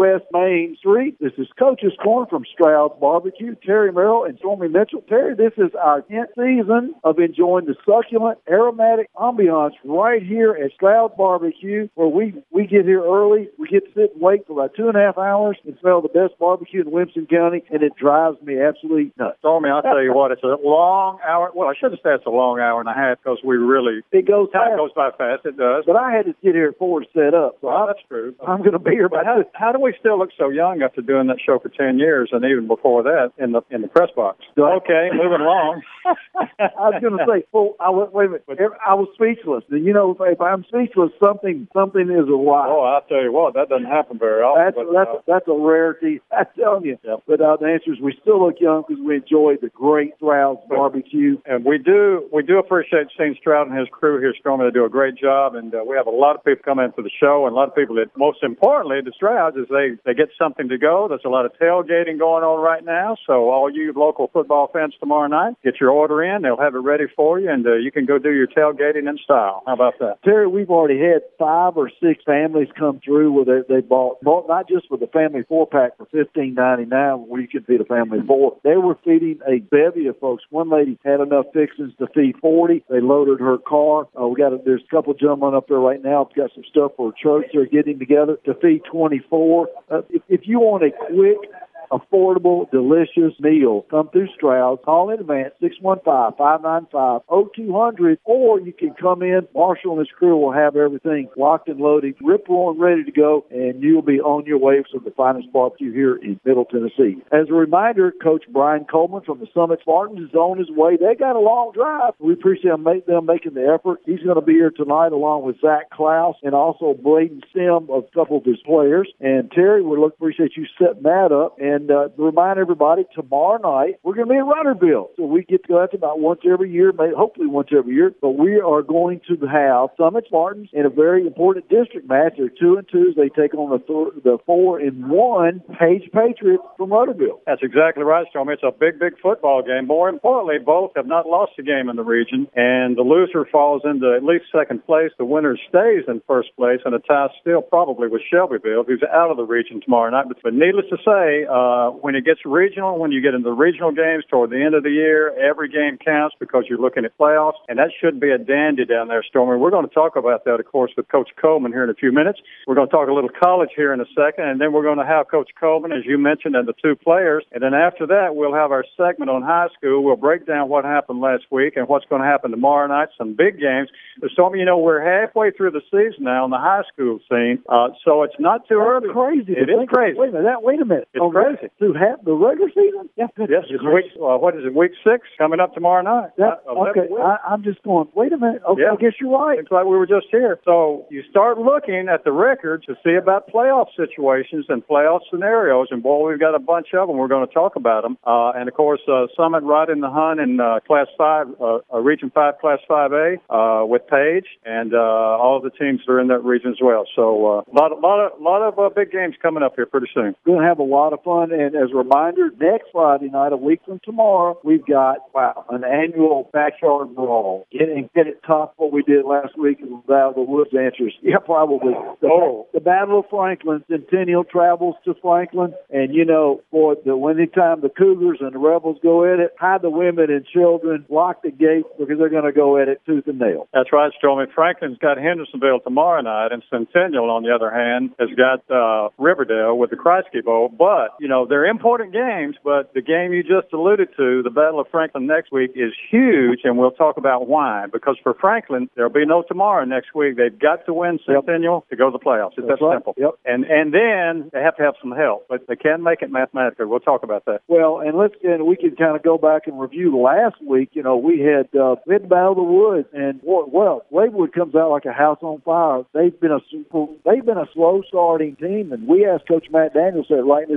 West Main Street. This is Coach's Corner from Stroud's Barbecue. Terry Merrill and Stormy Mitchell. Terry, this is our 10th season of enjoying the succulent, aromatic ambiance right here at Stroud's Barbecue, where we get here early. We get to sit and wait for about 2.5 hours and smell the best barbecue in Williamson County, and it drives me absolutely nuts. Stormy, I'll tell you what, it's a long hour. Well, I should have said it's a long hour and a half because we really... It goes fast. Time goes by fast, it does. But I had to get here at 4 to set up. So that's true. I'm going to be here. But how do we still look so young after doing that show for 10 years and even before that in the press box? Okay, moving along. I was going to say, wait a minute. I was speechless. You know, if I'm speechless, something is a lie. Oh, I'll tell you what, that doesn't happen very often. That's a rarity. I'm telling you. Yep. But the answer is we still look young because we enjoy the great Stroud's barbecue. And we do appreciate seeing Stroud and his crew here, Stormy. They do a great job, and we have a lot of people coming in for the show, and a lot of people that, most importantly, the Strouds, is they get something to go. There's a lot of tailgating going on right now, so all you local football fans tomorrow night, get your order in. They'll have it ready for you, and you can go do your tailgating in style. How about that? Terry, we've already had 5 or 6 families come through where they bought not just for the family 4-pack for $15.99, where you could feed a family of 4. They were feeding a bevy of folks. One lady had enough fixings to feed 40. They loaded her car. There's a couple of gentlemen up there right now. We've got some stuff for a church they're getting together to feed 24. If you want a quick, affordable, delicious meal, come through Stroud's. Call in advance, 615-595-0200, or you can come in. Marshall and his crew will have everything locked and loaded, rip rolling, ready to go, and you'll be on your way to the finest barbecue here in Middle Tennessee. As a reminder, Coach Brian Coleman from the Summit Spartans is on his way. They got a long drive. We appreciate them making the effort. He's going to be here tonight along with Zach Klaus and also Braden Sim, a couple of his players. And Terry, we appreciate you setting that up. And remind everybody, tomorrow night, we're going to be in Rutterville. So we get to go out about once every year, hopefully once every year. But we are going to have Summit Spartans in a very important district match. They're 2-2. They take on the 4-1 Page Patriots from Rutterville. That's exactly right, Stormy. It's a big, big football game. More importantly, both have not lost a game in the region, and the loser falls into at least second place. The winner stays in first place, and a tie still probably with Shelbyville, who's out of the region tomorrow night. But needless to say, when it gets regional, when you get into the regional games toward the end of the year, every game counts because you're looking at playoffs, and that should be a dandy down there, Stormy. We're going to talk about that, of course, with Coach Coleman here in a few minutes. We're going to talk a little college here in a second, and then we're going to have Coach Coleman, as you mentioned, and the 2 players. And then after that, we'll have our segment on high school. We'll break down what happened last week and what's going to happen tomorrow night, some big games. But Stormy, we're halfway through the season now on the high school scene, so it's not too early. Crazy. It is crazy. Wait a minute. It's crazy. To have the regular season? Yeah. Yes, it's week 6 coming up tomorrow night. Yeah. Okay, I'm just going, wait a minute. Okay, yeah. I guess you're right. It's like we were just here. So you start looking at the records to see about playoff situations and playoff scenarios, and boy, we've got a bunch of them. We're going to talk about them. And of course, Summit right in the hunt in Class 5, Region 5, Class 5A with Page, and all of the teams that are in that region as well. So a lot of big games coming up here pretty soon. We're going to have a lot of fun, and as a reminder, next Friday night, a week from tomorrow, we've got an annual backyard brawl. Get it top what we did last week in the Battle of the Woods answers. Yeah, probably. The Battle of Franklin, Centennial travels to Franklin, and for anytime the Cougars and the Rebels go at it, hide the women and children, lock the gates because they're going to go at it tooth and nail. That's right, Stormy. Franklin's got Hendersonville tomorrow night, and Centennial, on the other hand, has got Riverdale with the Kreisky Bowl. But, they're important games, but the game you just alluded to, the Battle of Franklin next week, is huge, and we'll talk about why. Because for Franklin, there'll be no tomorrow next week. They've got to win Centennial to go to the playoffs. It's that simple. Yep. And then they have to have some help, but they can make it mathematically. We'll talk about that. Well, and we can kind of go back and review last week. We had Battle of the Woods, and Wavewood comes out like a house on fire. They've been a slow starting team, and we asked Coach Matt Daniels, sat right in his chair right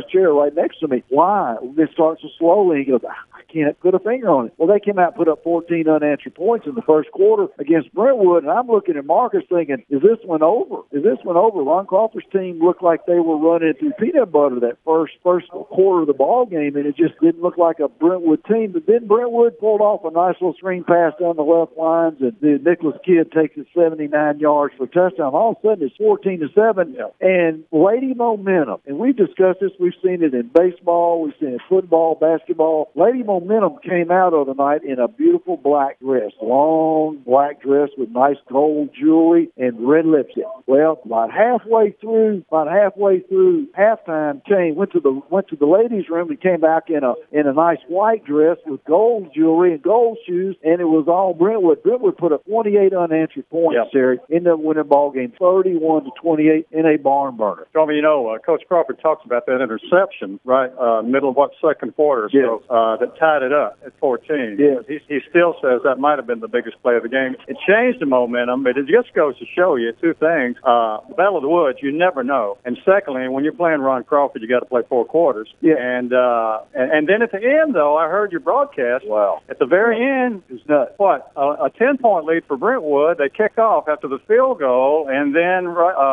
right next to me. Why? It starts to slowly. He goes, I can't put a finger on it. Well, they came out and put up 14 unanswered points in the first quarter against Brentwood, and I'm looking at Marcus thinking, is this one over? Is this one over? Ron Crawford's team looked like they were running through peanut butter that first quarter of the ball game, and it just didn't look like a Brentwood team. But then Brentwood pulled off a nice little screen pass down the left lines, and the Nicholas kid takes it 79 yards for a touchdown. All of a sudden, it's 14-7, and Lady momentum. And we've discussed this. We've seen it in baseball. We've seen it in football, basketball. Lady momentum came out of the night in a beautiful black dress, long black dress with nice gold jewelry and red lipstick. Well, about halfway through halftime, Jane went to the ladies' room and came back in a nice white dress with gold jewelry and gold shoes, and it was all Brentwood. Brentwood put up 28 unanswered points, Terry, in the winning ball game, 31-28 in a barn burner. Tommy, Coach Crawford talks about that interception, right, middle of second quarter, so that tied it up at 14. Yes. He still says that might have been the biggest play of the game. It changed the momentum, but it just goes to show you two things. Battle of the Woods, you never know. And secondly, when you're playing Ron Crawford, you got to play four quarters. Yeah. And then at the end, though, I heard your broadcast. Wow. At the very end, it's nuts. What? A 10-point lead for Brentwood. They kick off after the field goal, and then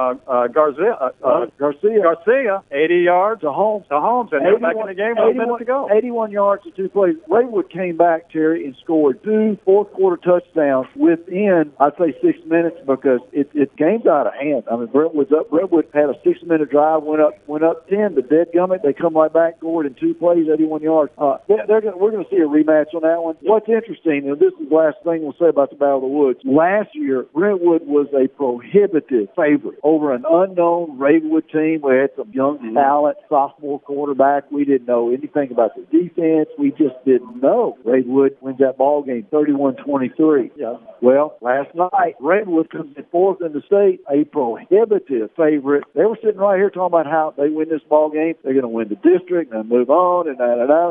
Garcia, 80 yards to Holmes, and they're back in the game with a minute to go. 81 yards in two plays. Ravenwood came back, Terry, and scored two fourth-quarter touchdowns within, I'd say, 6 minutes, because it game's out of hand. I mean, Brentwood's up. Brentwood had a 6-minute drive, went up 10. The deadgummit, they come right back, scored in two plays, 81 yards. We're going to see a rematch on that one. What's interesting, and this is the last thing we'll say about the Battle of the Woods. Last year, Brentwood was a prohibitive favorite over an unknown Ravenwood team. We had some young talent, sophomore quarterback. We didn't know anything about the defense. We just didn't know. Ravenwood wins that ball game 31-23. Yeah. Well, last night, Ravenwood comes in fourth in the state, a prohibitive favorite. They were sitting right here talking about how they win this ball game. They're going to win the district and move on and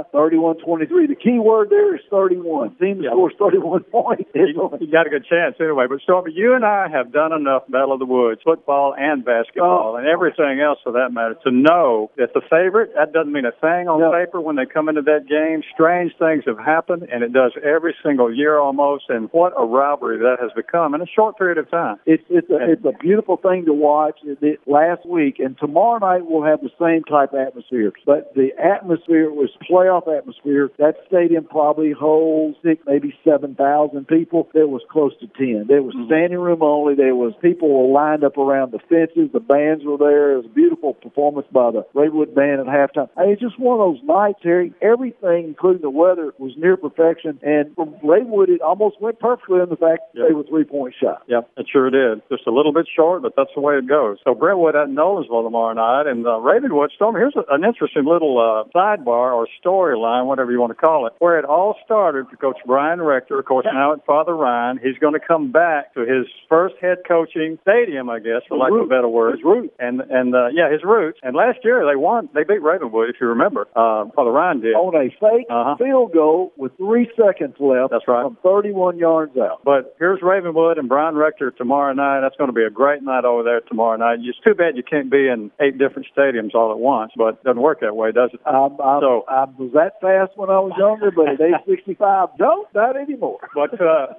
31-23. The key word there is 31. Team scores 31 points. You got a good chance anyway. But Stormy, you and I have done enough Battle of the Woods, football and basketball, and everything else for that matter, to know that the favorite, that doesn't mean a thing on paper when they come into that game. Strange things have happened, and it does every single year almost, and what a rivalry that has become in a short period of time. It's a beautiful thing to watch. Last week, and tomorrow night we'll have the same type of atmosphere, but the atmosphere was playoff atmosphere. That stadium probably holds maybe 7,000 people. There was close to 10. There was standing room only. There was people were lined up around the fences. The bands were there. It was a beautiful performance by the Ravenwood band at halftime. It's just one of those nights, Harry. Everything, including the weather, was near perfection. And from Ravenwood, it almost went perfectly in the fact that they were 3-point shot. Yeah, it sure did. Just a little bit short, but that's the way it goes. So Brentwood at Nolensville tomorrow night, and Ravenwood Storm. Here's an interesting little sidebar or storyline, whatever you want to call it, where it all started for Coach Brian Rector, of course, now at Father Ryan. He's going to come back to his first head coaching stadium, I guess, for lack of a better word. His roots. His roots. And last year they won. They beat Ravenwood, if you remember. Father Ryan did. On a fake field goal with 3 seconds left. That's right. From 31 yards out. But here's Ravenwood and Brian Rector tomorrow night. That's going to be a great night over there tomorrow night. It's too bad you can't be in 8 different stadiums all at once, but it doesn't work that way, does it? I was that fast when I was younger, but at age 65, not anymore. But,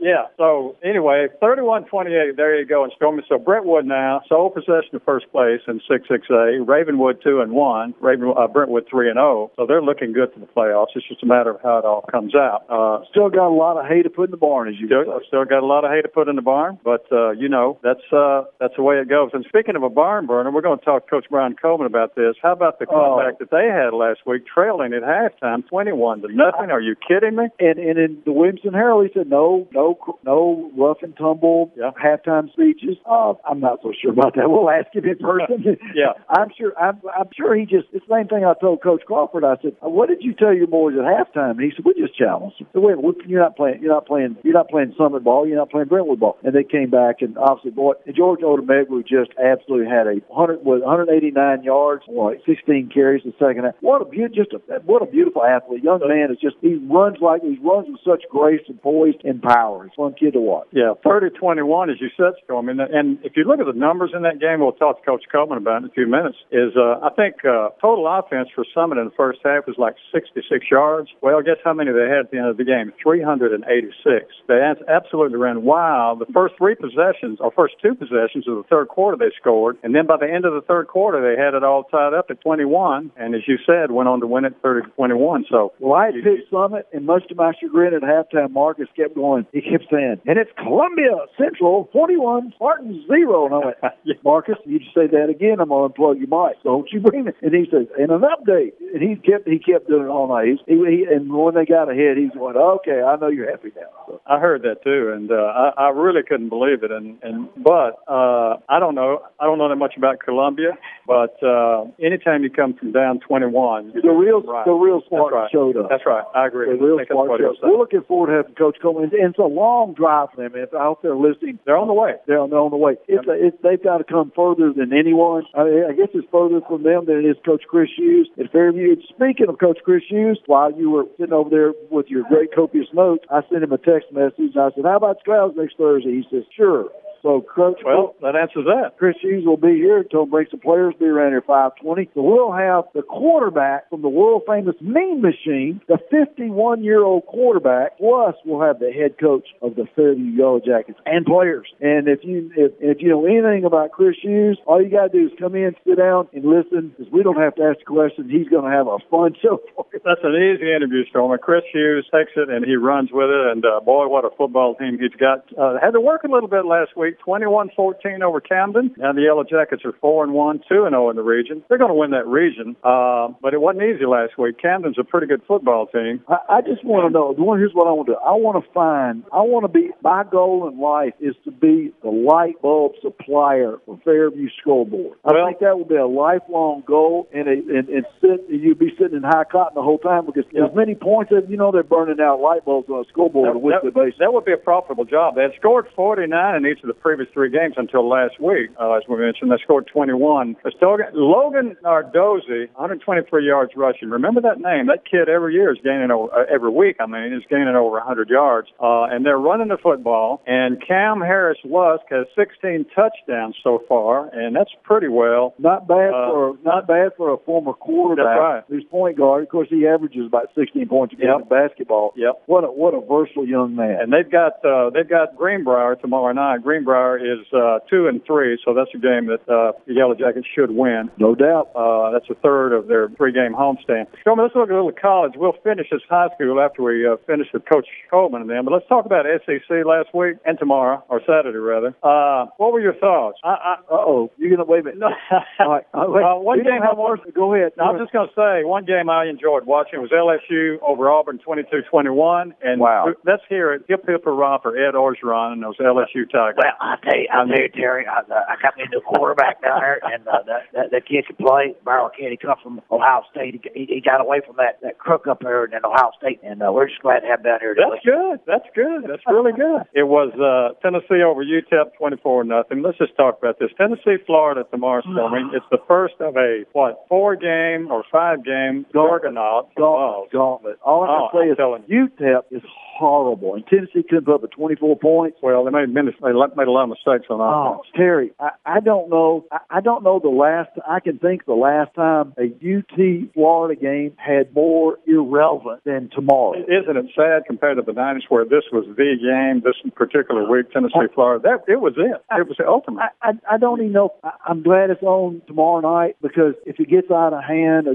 so anyway, 31-28, there you go in Stormy. So Brentwood now, sole possession of first place in 6-6A. Ravenwood 2-1. Brentwood 3-0. So they're looking good for the playoffs. It's just a matter of how it all comes out. Still got a lot of hay to put in the barn, as you say. Still got a lot of hay to put in the barn, but that's the way it goes. And speaking of a barn burner, we're going to talk to Coach Brian Coleman about this. How about the comeback that they had last week, trailing at halftime, 21-0? Are you kidding me? And in the Williamson Herald, he said no rough and tumble halftime speeches. I'm not so sure about that. We'll ask him in person. Yeah, I'm sure he just. It's the same thing I told Coach Crawford. I said, "What did you tell your boys at halftime?" And he said, "We just challenged them." So wait, you're not playing Summit ball. You're not playing Brentwood ball. And they came back, and obviously, George Odemegwu just absolutely had 189 yards, 16 carries the second half. What a beautiful athlete. Young man is just he runs with such grace and poise and power. He's a fun kid to watch. Yeah, 30-21, as you said, Storm. And if you look at the numbers in that game, we'll talk to Coach Coleman about it in a few minutes. I think total total offense for Summit in the first half was like 66 yards. Well, guess how many they had at the end of the game? 386. They absolutely ran wild. The first two possessions of the third quarter they scored, and then by the end of the third quarter they had it all tied up at 21, and as you said, went on to win it 30-21. So, I picked Summit, and much to my chagrin at halftime, Marcus kept going. He kept saying, and it's Columbia Central 41, Spartans 0. And I went, Marcus, you just say that again, I'm going to unplug your mic. Don't you bring it. And he says, and an update. And he kept doing it all night. And when they got ahead, he's going, okay, I know you're happy now. So. I heard that too, and I really couldn't believe it. But I don't know that much about Columbia. But anytime you come from down 21, the real Spartans showed up. That's right. I agree. The real Spartans. We're looking forward to having Coach Coleman. And it's a long drive for them. If I hope they're listening, they're on the way. They're on the way. They've got to come further than anyone. I guess it's further from them than it is Coach Chris Hughes at Fairview. Speaking of Coach Chris Hughes, while you were sitting over there with your great copious notes, I sent him a text message. I said, "How about Scouts next Thursday?" He says, "Sure." So, Coach, that answers that. Chris Hughes will be here. Told him bring some players, be around here 5:20. So we'll have the quarterback from the world-famous Mean Machine, the 51-year-old quarterback, plus we'll have the head coach of the Fairview Yellow Jackets and players. And if you know anything about Chris Hughes, all you got to do is come in, sit down, and listen, because we don't have to ask questions. He's going to have a fun show for you. That's an easy interview, Stormy. Chris Hughes takes it, and he runs with it. And, boy, what a football team he's got. Had to work a little bit last week. 21-14 over Camden, and the Yellow Jackets are 4-1, 2-0 in the region. They're going to win that region, but it wasn't easy last week. Camden's a pretty good football team. I just want to know. Here's what I want to do. I want to be. My goal in life is to be the light bulb supplier for Fairview Scoreboard. I think that will be a lifelong goal, and you'd be sitting in high cotton the whole time because as many points as they're burning out light bulbs on a scoreboard on a weekly basis. That would be a profitable job. They had scored 49 in each of the previous three games until last week. As we mentioned, they scored 21. Logan Nardozzi, 123 yards rushing. Remember that name? That kid every year is gaining every week. Is gaining over 100 yards. And they're running the football. And Cam Harris Lusk has 16 touchdowns so far, and that's pretty well. Not bad for a former quarterback. That's right. Who's point guard. Of course, he averages about 16 points a game in basketball. Yep. What a versatile young man. And they've got Greenbrier tomorrow night. Greenbrier is 2-3, so that's a game that the Yellow Jackets should win. No doubt. That's a third of their three-game homestand. So let's look at a little college. We'll finish this high school after we finish with Coach Coleman and them. But let's talk about SEC last week and tomorrow, or Saturday rather. What were your thoughts? You're gonna wait a minute. No. All right. One game Go ahead. I was just going to say, one game I enjoyed watching was LSU over Auburn 22-21. And let's hear it. Hip hip hurrah for Ed Orgeron and those LSU Tigers. Well, I tell you, Terry, I got me a new quarterback down there, and that kid can play. Barrow kid, he comes from Ohio State. He got away from that crook up there in Ohio State, and we're just glad to have him down here. That's good. That's really good. It was Tennessee over UTEP 24-0. Let's just talk about this. Tennessee, Florida tomorrow morning. It's the first of a 4-game or 5-game gauntlet. All I can say is UTEP is horrible, and Tennessee couldn't put up with 24 points. Well, they made a lot of mistakes on offense. Terry, I don't know. I don't know the last. I can think the last time a UT Florida game had more irrelevant than tomorrow. Isn't it sad compared to the 90s where this was the game, this particular week, Tennessee, Florida? It was it. It was the ultimate. I don't even know. I'm glad it's on tomorrow night because if it gets out of hand,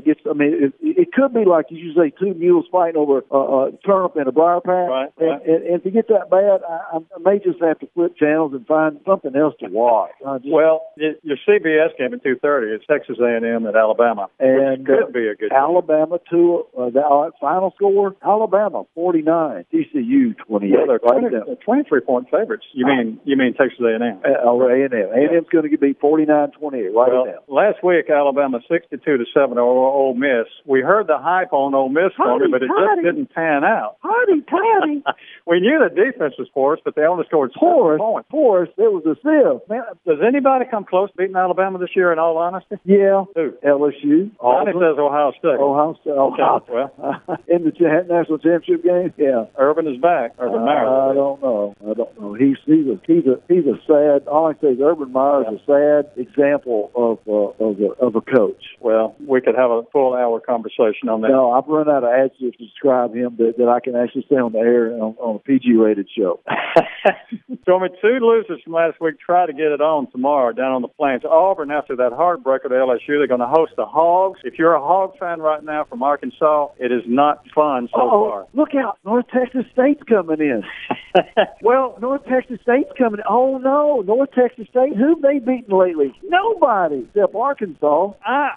it could be like you say, two mules fighting over a turnip and a briar patch. Right. And if it gets that bad, I may just have to flip channels and find something else to watch. Your CBS game at 2:30 is Texas A&M at Alabama, and which could be a good Alabama game. The final score: Alabama 49, TCU 28. Well, they're 23-point favorites. You mean Texas A&M? A&M's going to be 49-28. Right now. Last week Alabama 62-7 over Ole Miss. We heard the hype on Ole Miss, but it just didn't pan out. Hardy, funny. We knew the defense was porous, but they only scored 7 points. Porous. It was a sieve. Man, does anybody come close to beating Alabama this year, in all honesty? Yeah. Who? LSU. Johnny says Ohio State. Ohio State. Okay. Well, in the national championship game? Yeah. Urban is back. Urban Meyer. I don't know. He's a sad. All I say is Urban Meyer is a sad example of a coach. Well, we could have a full hour conversation on that. No, I've run out of adjectives to describe him that I can actually say on the air on a PG-rated show. So, 2 losers from last week try to get it on tomorrow down on the Plains. Auburn, after that heartbreaker to LSU, they're going to host the Hogs. If you're a Hog fan right now from Arkansas, it is not fun so far. Look out. North Texas State's coming in. Well, North Texas State's coming in. Oh, no. North Texas State, who have they beaten lately? Nobody except Arkansas.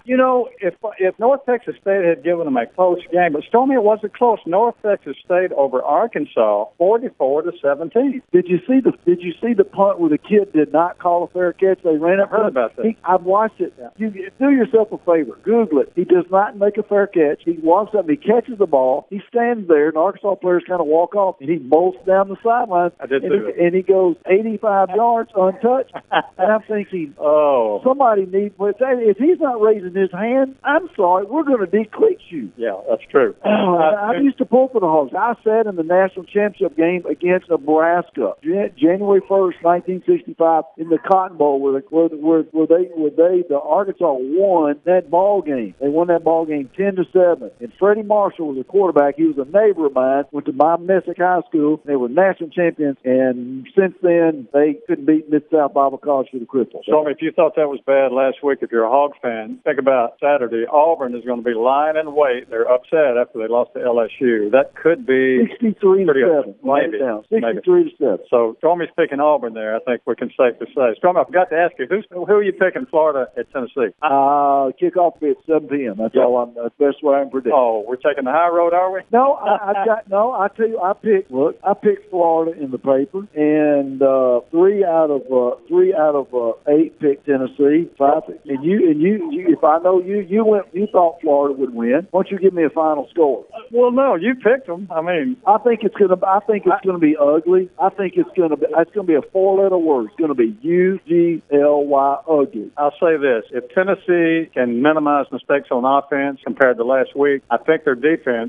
If North Texas State had given them a close game, but Stormy, it wasn't close. North Texas State over Arkansas, 44-17. Did you see the punt where the kid did not call a fair catch? They ran up. I heard about that. I've watched it. Yeah. You do yourself a favor. Google it. He does not make a fair catch. He walks up and he catches the ball. He stands there, and Arkansas players kind of walk off, and he bolts down the sideline. I did see that. And he goes 85 yards untouched. And I'm thinking, somebody needs. If he's not raising his hand, I'm sorry, we're going to decleat you. Yeah, that's true. I used to pull for the Hogs. I sat in the national championship game against Nebraska, January 1st, 1965, in the Cotton Bowl, where the Arkansas won that ball game. They won that ball game 10-7. And Freddie Marshall was the quarterback. He was a neighbor of mine. Went to my Messick High School. They were national champions, and since then they couldn't beat Mid-South Bible College for the Cripple. So if you thought that was bad last week, if you're a Hog fan, think about Saturday. Auburn is going to be lying in wait. They're upset after they lost to LSU. That could be 63-7. Maybe. 63-7. So Stormy's picking Auburn there. I think we can safely say. Stormy, I forgot to ask you, who are you picking? Florida at Tennessee? Kickoff at 7 p.m. That's all. That's the best way I can predict. Oh, we're taking the high road, are we? No, I tell you, I picked Florida in the paper, and 3 out of 8 picked Tennessee. 5, and you, if I know you thought Florida would win. Why don't you give me a final score? Well, no, you picked them. I mean, I think it's gonna be ugly. I think it's gonna be a 4-letter word. It's gonna be UGLY, ugly. I'll say this: if Tennessee can minimize mistakes on offense compared to last week, I think their defense.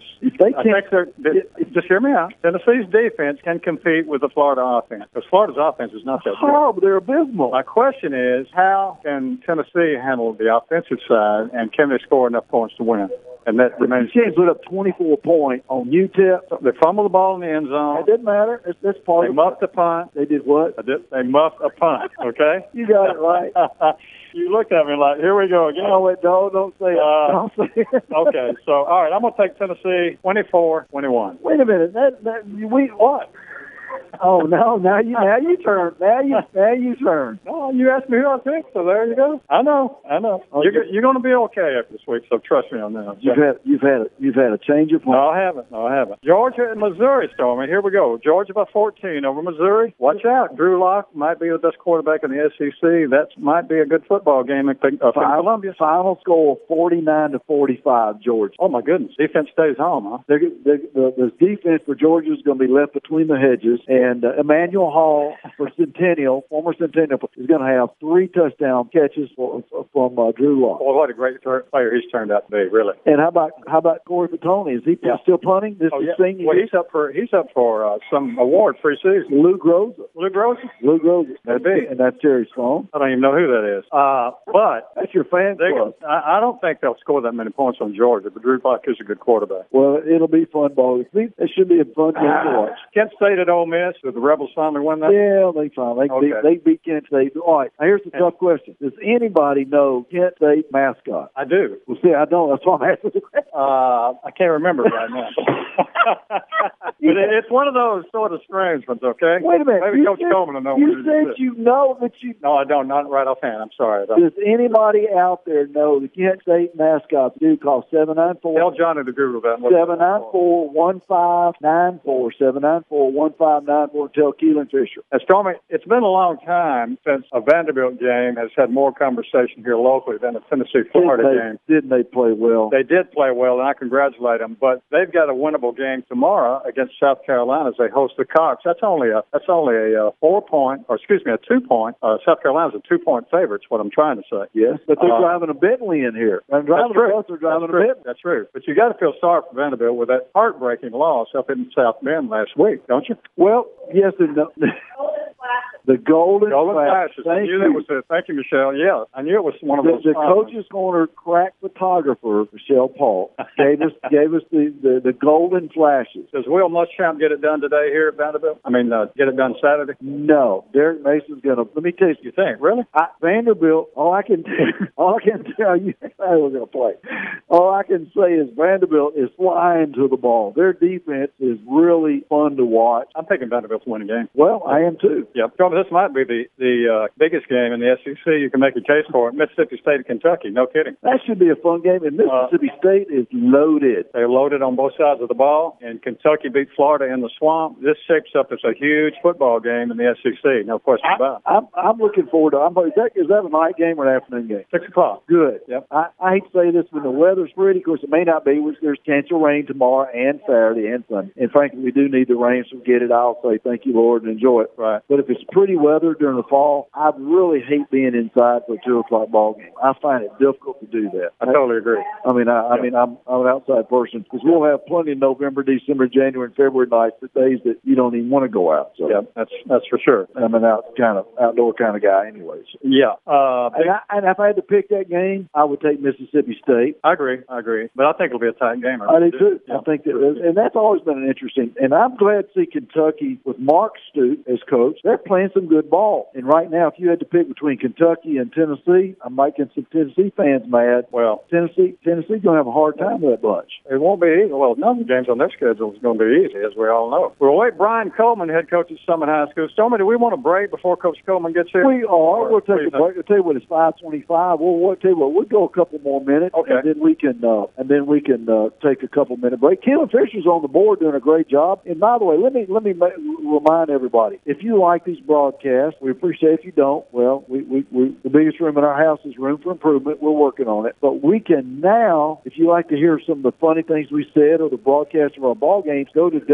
Just hear me out. Tennessee's defense can compete with the Florida offense, because Florida's offense is not that good. Horrible. They're abysmal. My question is, how can Tennessee handle the offensive side, and can they score enough points to win? And that remains. You can't put up 24 points on UTEP. They fumbled the ball in the end zone. It didn't matter. That's part of it. They muffed a punt. They did what? They muffed a punt, okay? You got it right. You looked at me like, here we go again. No, don't say it. Don't say it. Okay, so, all right, I'm going to take Tennessee 24-21. Wait a minute. What? Oh no! Now you turn. Now you turn. No, you asked me who I picked, so there you go. I know. Okay. You're going to be okay after this week, so trust me on that. You've had a change of heart. No, I haven't. Georgia and Missouri, Stormy. Here we go. Georgia by 14 over Missouri. Watch out. Drew Lock might be the best quarterback in the SEC. That might be a good football game in Columbia. Final score 49-45, Georgia. Oh my goodness! Defense stays home, huh? The defense for Georgia is going to be left between the hedges. And Emmanuel Hall for former Centennial, is going to have 3 touchdown catches from Drew Lock. Boy, what a great player he's turned out to be, really. And how about Corey Fatone? Is he still punting? Senior? Well, he's up for some award preseason. Lou Groza. That'd be. And that's Terry Sloan. I don't even know who that is. But that's your fan club. I don't think they'll score that many points on Georgia, but Drew Lock is a good quarterback. Well, it'll be fun ball. It should be a fun game to watch. Kent State at Ole Miss. Did the Rebels finally win that? Yeah, they finally. They beat Kent State. All right, now here's the tough question. Does anybody know Kent State mascot? I do. Well, see, I don't. That's why I'm asking the question. I can't remember right now. But it's one of those sort of strange ones, okay? Wait a minute. Maybe Coach Coleman will know. You said you know that you... No, I don't. Not right offhand. I'm sorry. Does anybody out there know the Kent State mascot do call 794? Tell Johnny the Guru about 794-1594. 794-1594. Tell Keelan Fisher. Stormy, it's been a long time since a Vanderbilt game has had more conversation here locally than a Tennessee-Florida game. Didn't they play well? They did play well, and I congratulate them. But they've got a winnable game game tomorrow against South Carolina as they host the Cox. That's only a 4-point, or excuse me, a 2-point. South Carolina's a 2-point favorite. Is what I'm trying to say. Yes, but they're driving a Bentley in here. They're driving a bus. They're driving a Bentley. That's true. But you got to feel sorry for Vanderbilt with that heartbreaking loss up in South Bend last week, don't you? Well, yes and no. The Golden Flashes. Thank you, Michelle. Yeah, I knew it was one of those. The Coach's Corner crack photographer, Michelle Paul, gave us the Golden Flashes. Does Will Muschamp get it done today here at Vanderbilt? I mean, get it done Saturday? No, Derek Mason's going to. Let me tell you. You think really? Vanderbilt. All I can tell you, we're going to play. All I can say is Vanderbilt is flying to the ball. Their defense is really fun to watch. I'm picking Vanderbilt to win the game. Well, I am too. Yeah. This might be the biggest game in the SEC. You can make a case for it. Mississippi State and Kentucky. No kidding. That should be a fun game. And Mississippi State is loaded. They're loaded on both sides of the ball. And Kentucky beat Florida in the swamp. This shapes up as a huge football game in the SEC. No question about it. I'm looking forward to it. Is that a night game or an afternoon game? 6 o'clock. Good. Yep. I hate to say this when the weather's pretty. Of course, it may not be. There's potential rain tomorrow and Saturday and Sunday. And frankly, we do need the rain, so get it. I'll say thank you, Lord, and enjoy it. Right. But if it's pretty weather during the fall, I really hate being inside for a 2 o'clock ball game. I find it difficult to do that. I totally agree. I mean, I'm an outside person because we'll have plenty of November, December, January, and February nights, the days that you don't even want to go out. So yeah, that's for sure. I'm an outdoor kind of guy, anyways. Yeah. And if I had to pick that game, I would take Mississippi State. I agree. But I think it'll be a tight game. I do too. Yeah. I think that, and that's always been an interesting. And I'm glad to see Kentucky with Mark Stoops as coach. They're playing some good ball. And right now, if you had to pick between Kentucky and Tennessee, I'm making some Tennessee fans mad. Well, Tennessee's going to have a hard time with that bunch. It won't be easy. Well, none of the games on their schedule is going to be easy, as we all know. We'll wait. Brian Coleman, head coach at Summit High School. Stormy, do we want to break before Coach Coleman gets here? We are. We'll take a break. I'll tell you what, it's 5:25. We'll tell you what, we'll go a couple more minutes. Okay. And then we can take a couple minute break. Keelan Fisher's on the board doing a great job. And by the way, let me remind everybody, if you like these broadcasts, we appreciate it. If you don't, well, we the biggest room in our house is room for improvement. We're working on it. But we can now, if you like to hear some of the funny things we said or the broadcast of our ball games, go to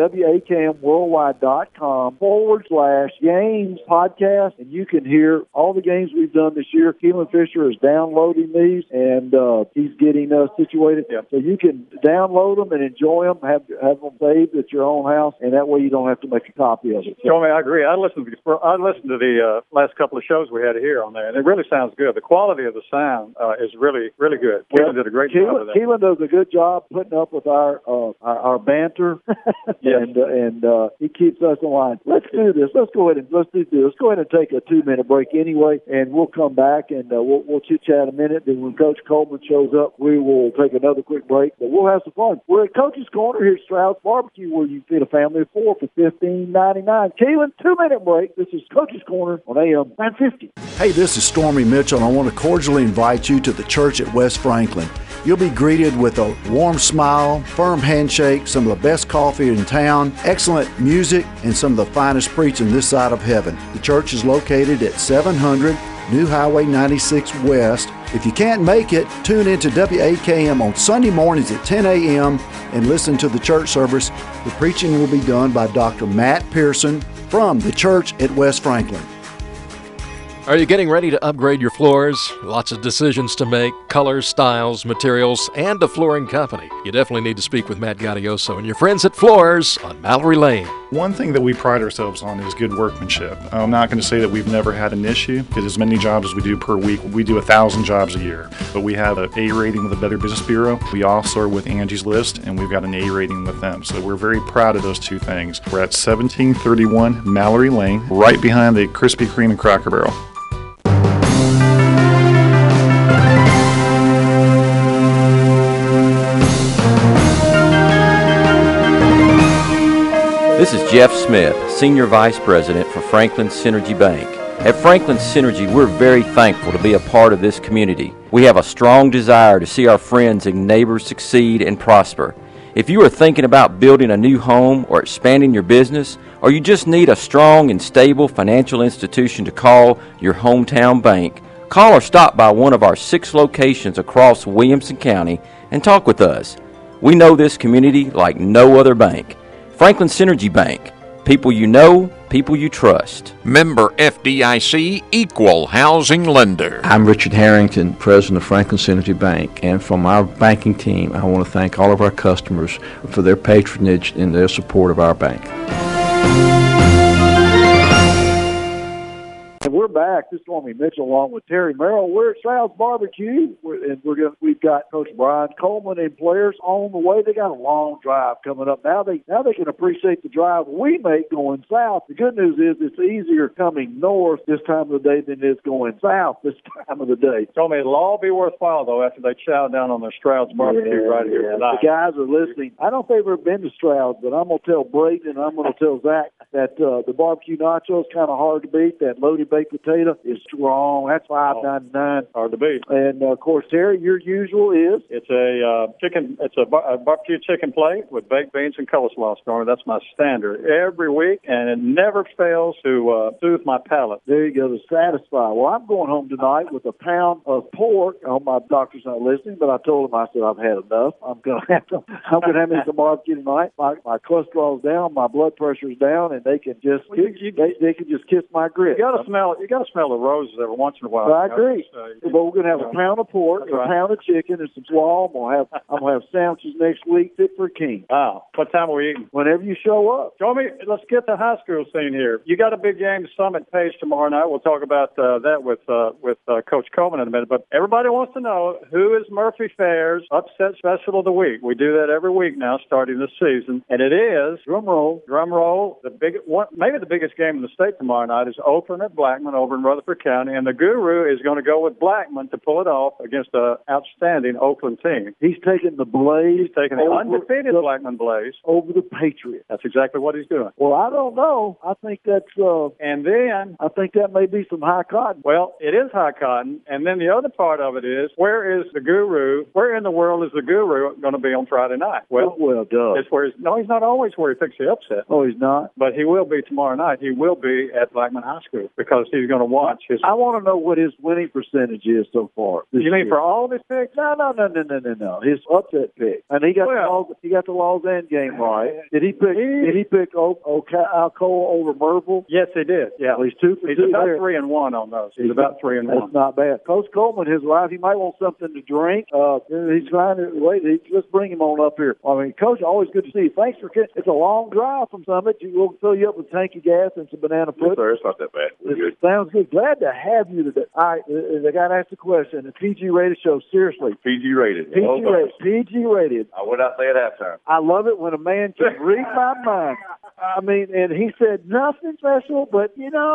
WAKMworldwide.com/games podcast, and you can hear all the games we've done this year. Keelan Fisher is downloading these, and he's getting situated. Yep. So you can download them and enjoy them, have them saved at your own house, and that way you don't have to make a copy of it. Stormy, I agree. I listened to the last couple of shows we had here on there, and it really sounds good. The quality of the sound is really, really good. Keelan did a great job of that. Keelan does a good job putting up with our banter, yes. and he keeps us in line. Let's do this. Let's go ahead and take a 2-minute break anyway, and we'll come back and we'll chit-chat a minute. Then when Coach Coleman shows up, we will take another quick break, but we'll have some fun. We're at Coach's Corner here at Stroud's Barbecue, where you feed a family of 4 for $15.99. Keelan, 2-minute break. This is Coach's Corner on AM 950. Hey, this is Stormy Mitchell, and I want to cordially invite you to the church at West Franklin. You'll be greeted with a warm smile, firm handshake, some of the best coffee in town, excellent music, and some of the finest preaching this side of heaven. The church is located at 700 New Highway 96 West. If you can't make it, tune into WAKM on Sunday mornings at 10 a.m. and listen to the church service. The preaching will be done by Dr. Matt Pearson from the church at West Franklin. Are you getting ready to upgrade your floors? Lots of decisions to make, colors, styles, materials, and a flooring company. You definitely need to speak with Matt Gaudioso and your friends at Floors on Mallory Lane. One thing that we pride ourselves on is good workmanship. I'm not going to say that we've never had an issue, because as many jobs as we do per week, we do 1,000 jobs a year. But we have an A rating with the Better Business Bureau. We also are with Angie's List, and we've got an A rating with them. So we're very proud of those two things. We're at 1731 Mallory Lane, right behind the Krispy Kreme and Cracker Barrel. This is Jeff Smith, Senior Vice President for Franklin Synergy Bank. At Franklin Synergy, we're very thankful to be a part of this community. We have a strong desire to see our friends and neighbors succeed and prosper. If you are thinking about building a new home or expanding your business, or you just need a strong and stable financial institution to call your hometown bank, call or stop by one of our 6 locations across Williamson County and talk with us. We know this community like no other bank. Franklin Synergy Bank. People you know, people you trust. Member FDIC, equal housing lender. I'm Richard Harrington, president of Franklin Synergy Bank, and from our banking team, I want to thank all of our customers for their patronage and their support of our bank. And we're back. This is Stormy Mitchell along with Terry Merrill. We're at Stroud's Barbecue, we've got Coach Brian Coleman and players on the way. They got a long drive coming up. Now they can appreciate the drive we make going south. The good news is it's easier coming north this time of the day than it is going south this time of the day. Told me it'll all be worthwhile, though, after they chow down on their Stroud's Barbecue right here tonight. The guys are listening. I don't think they've ever been to Stroud's, but I'm going to tell Brayden and I'm going to tell Zach that the barbecue nacho is kind of hard to beat. That loaded baked potato is strong. That's $5.99. Hard to beat. And of course, Terry, your usual is it's a chicken. It's a barbecue chicken plate with baked beans and coleslaw. Stormy, that's my standard every week, and it never fails to soothe my palate. There you go, to satisfy. Well, I'm going home tonight with a pound of pork. I hope my doctor's not listening, but I told him, I said, I've had enough. I'm going to have me some barbecue tonight. My cholesterol's down, my blood pressure's down, and they can just they can just kiss my grits. You got to smell the roses every once in a while. I agree. But we're going to have a pound of pork, a pound of chicken, and some slaw. I'm going to have sandwiches next week fit for a king. Wow. What time are we eating? Whenever you show up. Let's get the high school scene here. You got a big game, Summit Page, tomorrow night. We'll talk about that with Coach Coleman in a minute. But everybody wants to know, who is Murphy Fair's upset special of the week? We do that every week now, starting this season. And it is, drum roll, maybe the biggest game in the state tomorrow night is Oakland at Blackman over in Rutherford County. And the Guru is going to go with Blackman to pull it off against an outstanding Oakland team. He's taking the Blaze. He's taking the undefeated Blackman Blaze over the Patriots. That's exactly what he's doing. Well, I don't know. I think that's and then I think that may be some high cotton. Well, it is high cotton. And then the other part of it is, where is the Guru? Where in the world is the Guru going to be on Friday night? Well, duh. It's where he's not always where he picks the upset. Oh, he's not? But he will be tomorrow night. He will be at Blackman High School because he's going to watch his. I want to know what his winning percentage is so far. You mean for all of his picks? No. His upset pick, and he got the Lausanne game right. Did he pick Alcoa over Merville? Yes, he did. Yeah, well, he's 2 for 2. He's about 3-1 on those. He's about 3-1. That's not bad. Coach Coleman, his wife, he might want something to drink. He's trying to wait. Let's bring him on up here. I mean, Coach, always good to see you. Thanks for. It's a long drive from Summit. We'll fill you up with a tank of gas and some banana pudding. Yes, sir. It's not that bad. It sounds good. Glad to have you today. All right, I got to ask the question. The PG rated show, seriously. PG rated. PG rated. What did I say at halftime? I love it when a man can read my mind. I mean, and he said nothing special, but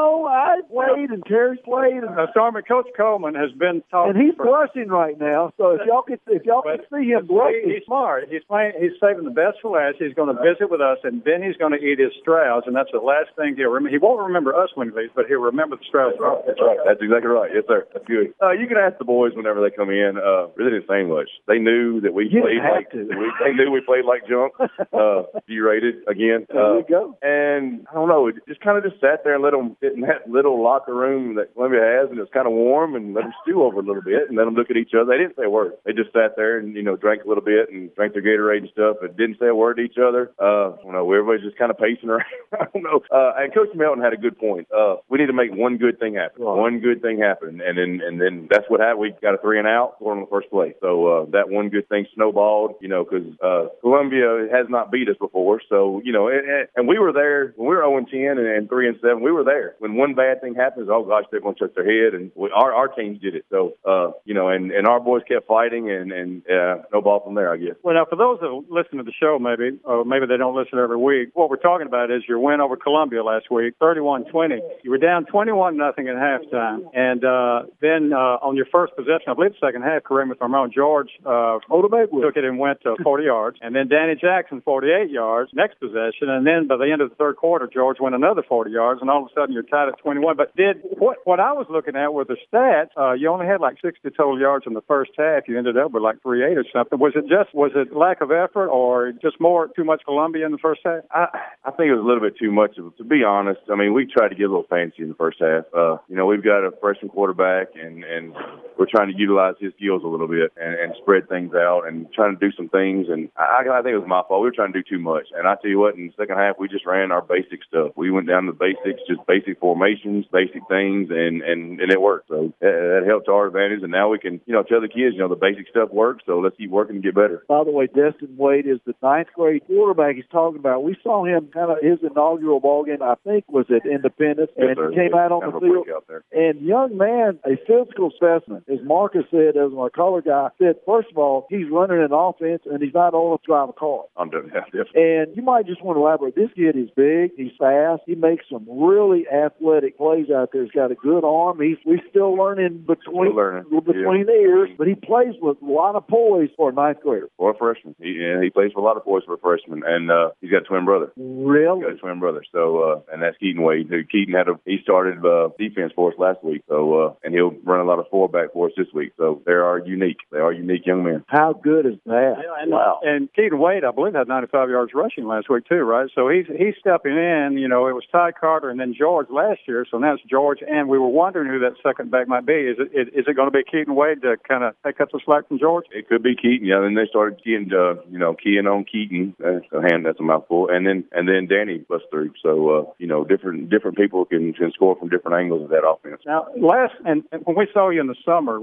I played and Terry played. And Stormy, Coach Coleman has been talking, and he's blushing right now. So if y'all can see him blushing, he's smart. He's saving the best for last. He's going to visit with us, and then he's going to eat his Strouds, and that's the last thing he'll remember. He won't remember us when he leaves, but he'll remember the Strouds. That's right. That's exactly right. Yes, sir. That's good. You can ask the boys whenever they come in. Really didn't say much. They knew that we played like they knew we played like junk. G-rated again. There you go. And I don't know, it just kind of sat there and let them sit in that little locker room that Columbia has, and it was kind of warm, and let them stew over a little bit and let them look at each other. They didn't say a word. They just sat there and drank a little bit and drank their Gatorade and stuff, but didn't say a word to each other. I don't know. Everybody's just kind of pacing around. I don't know. And Coach Melton had a good point. We need to make one good thing happen. Right. One good thing happen, and then that's what happened. We got a 3 and out, scored on the first play. So that one good thing snowballed. Because Columbia has not beat us before. So and we were there when we were 0-10 and 3-7. We were there when one bad thing happens. Oh gosh, they're going to shut their head, and our teams did it. So and our boys kept fighting, and no ball from there, I guess. Well, now for those that listen to the show, maybe they don't listen every week. What we're talking about is your win over Columbia last week, 31-20. You were down 21-0 at halftime, and then on your first possession, I believe the second half, Kareem Thurmond George took it and went 40 yards, and then Danny Jackson 48 yards next possession, and then then by the end of the third quarter, George went another 40 yards, and all of a sudden you're tied at 21. But what I was looking at were the stats. You only had like 60 total yards in the first half. You ended up with like 3-8 or something. Was it lack of effort or just too much Columbia in the first half? I think it was a little bit too much. To be honest, I mean, we tried to get a little fancy in the first half. We've got a freshman quarterback, and we're trying to utilize his skills a little bit and spread things out and trying to do some things. And I think it was my fault. We were trying to do too much. And I tell you what, in the second half, we just ran our basic stuff. We went down to the basics, just basic formations, basic things, and it worked. So that helped to our advantage. And now we can, tell the kids, the basic stuff works. So let's keep working to get better. By the way, Destin Wade is the 9th grade quarterback he's talking about. We saw him kind of his inaugural ball game, I think, was at Independence, and he came out on the field. And young man, a physical specimen, as Marcus said, as my color guy said, first of all, he's running an offense, and he's not old enough to drive a car. I'm doing that, definitely. And you might just want to elaborate. This kid is big. He's fast. He makes some really athletic plays out there. He's got a good arm. We're still learning between the ears, but he plays with a lot of poise for a 9th grader. For a freshman. He plays for a lot of poise for a freshman, and he's got a twin brother. Really? He's got a twin brother. So, and that's Keaton Wade. Keaton he started defense for us last week, so and he'll run a lot of fullback for us this week. So they are unique. They are unique young men. How good is that? Wow. And Keaton Wade, I believe, had 95 yards rushing last week too, right? So he's stepping in. It was Ty Carter and then George last year, so now it's George, and we were wondering who that second back might be. Is it going to be Keaton Wade to kind of take up the slack from George? It could be Keaton. Yeah, then they started keying on Keaton. That's a mouthful. And then Danny bust through. So different people can score from different angles of that offense. Now, and when we saw you in the summer,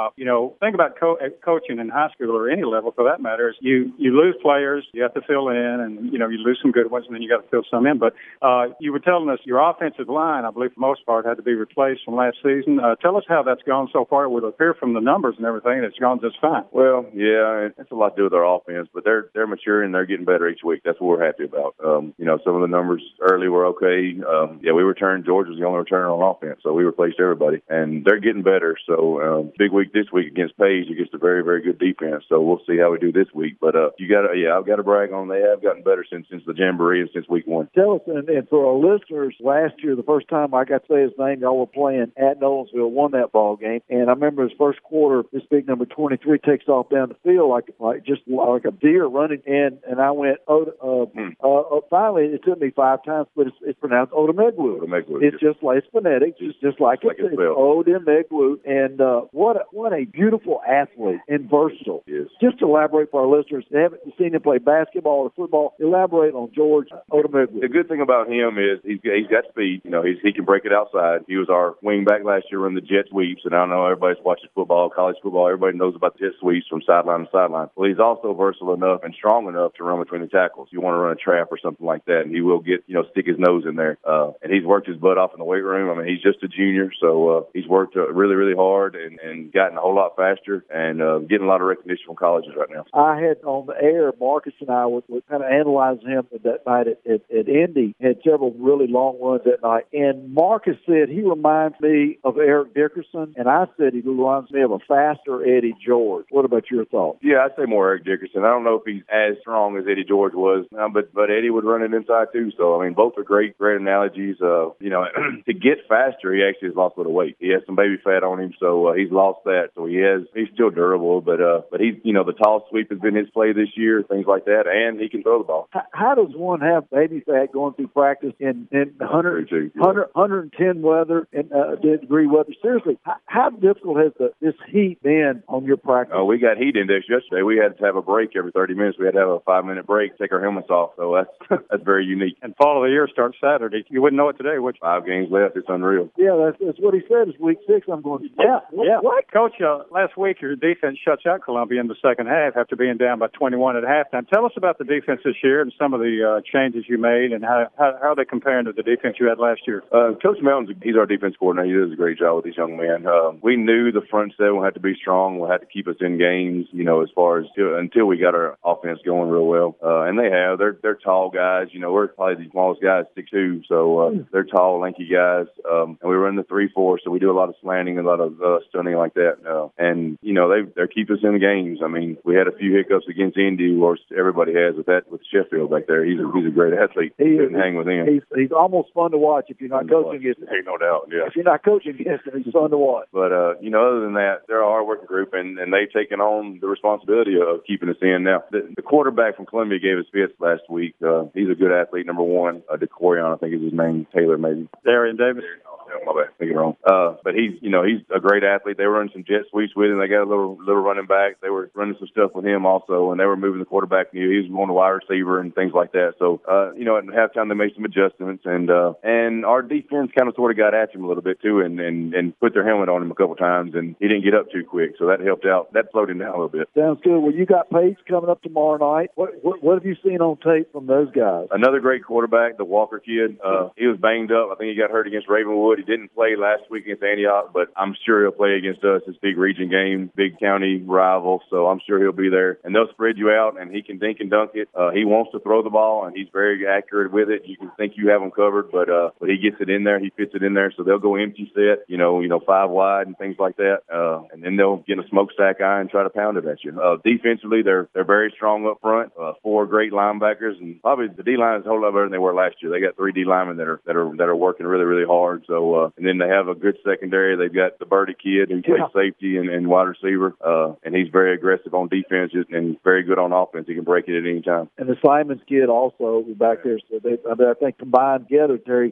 think about coaching in high school or any level for that matter. Is you lose players, you have to fill in, and you lose some good ones, and then you got to fill some in. But you were telling us your offensive line, I believe for the most part, had to be replaced from last season. Tell us how that's gone so far. It would appear from the numbers and everything that it's gone just fine. Well, yeah, it's a lot to do with our offense, but they're maturing, they're getting better each week. That's what we're happy about. Some of the numbers early were okay. We returned. George was the only returner on offense, so we replaced everybody, and they're getting better. So big week this week against Page against a very, very good defense. So we'll see how we do this week. But I've got to brag on them. They have gotten better since the Jamboree and since week 1. Tell us, and for our listeners, last year the first time I got to say his name, y'all were playing at Nolensville, won that ball game, and I remember his first quarter, this big number 23 takes off down the field like a deer running, and I went, finally it took me 5 times, but it's pronounced Odemegwu. It's just like it's phonetic, just like it's Odemegwu, and what a beautiful athlete and versatile. Yes. Just to elaborate for our listeners, they haven't seen him play basketball or football. Elaborate on George Odemegwu. The good thing about him is he's got speed. He can break it outside. He was our wing back last year running the jet sweeps, and I know everybody's watching football, college football. Everybody knows about the jet sweeps from sideline to sideline. Well, he's also versatile enough and strong enough to run between the tackles. You want to run a trap or something like that, and he will get, stick his nose in there. And he's worked his butt off in the weight room. I mean, he's just a junior, so he's worked really, really hard and gotten a whole lot faster and getting a lot of recognition from colleges right now. I had on the air, Marcus and I were kind of analyzing him that night at Indy. Had several really long runs that night, and Marcus said he reminds me of Eric Dickerson, and I said he reminds me of a faster Eddie George. What about your thoughts? Yeah, I'd say more Eric Dickerson. I don't know if he's as strong as Eddie George was, but Eddie would run it inside too. So I mean, both are great analogies. To get faster, he actually has lost a little weight. He has some baby fat on him, so he's lost that. So he's still durable, but he's the tall sweep has been his play this year, things like that, and he can throw the ball. How does one have baby fat going through practice in 110 weather and degree weather? Seriously, how difficult has this heat been on your practice? We got heat index yesterday. We had to have a break every 30 minutes. We had to have a 5-minute break, take our helmets off. So that's very unique. And fall of the year starts Saturday. You wouldn't know it today, would you? 5 games left. It's unreal. Yeah, that's what he said. It's week 6. I'm going, yeah. What? Coach, last week your defense shuts out Columbia in the second half after being down by 21 at halftime. Tell us about the defense this year and some of the changes you made and how are they comparing to the defense you had last year? Coach Melton's, he's our defense coordinator. He does a great job with these young men. We knew the front seven would have to be strong. We'll have to keep us in games, as far as until we got our offense going real well. And they have. They're tall guys. We're probably the smallest guys, 6'2", so they're tall, lanky guys. And we run the 3-4, so we do a lot of slanting, a lot of stunning like that. And they're keeping us in the games. I mean, we had a few hiccups against Indy, or everybody has with Sheffield back there. He's a great athlete. He couldn't hang with him. He's almost fun to watch if you're not coaching against him. Hey, no doubt, yeah. If you're not coaching against him, he's fun to watch. But, other than that, they're a hard-working group, and they've taken on the responsibility of keeping us in. Now, the quarterback from Columbia gave us fits last week. He's a good athlete, number one. DeCorian, I think is his name. Taylor, maybe. Darian Davis. My bad, thinking wrong. But he's a great athlete. They were running some jet sweeps with him. They got a little running back. They were running some stuff with him also, and they were moving the quarterback. He was going to wide receiver and things like that. So, at halftime they made some adjustments, and our defense kind of sort of got at him a little bit too, and put their helmet on him a couple times, and he didn't get up too quick. So that helped out. That slowed him down a little bit. Sounds good. Well, you got Page coming up tomorrow night. What have you seen on tape from those guys? Another great quarterback, the Walker kid. He was banged up. I think he got hurt against Ravenwood. He didn't play last week against Antioch, but I'm sure he'll play against us. It's big region game, big county rival, so I'm sure he'll be there. And they'll spread you out, and he can dink and dunk it. He wants to throw the ball, and he's very accurate with it. You can think you have him covered, but he gets it in there. He fits it in there, so they'll go empty set, 5 wide and things like that. And then they'll get a smokestack eye and try to pound it at you. Defensively, they're very strong up front. 4 great linebackers, and probably the D-line is a whole lot better than they were last year. They got 3 D linemen that are working really, really hard. So, and then they have a good secondary. They've got the Birdie kid who plays safety and wide receiver, and he's very aggressive on defense and very good on offense. He can break it at any time. And the Simons kid also back there. So I think combined together, Terry,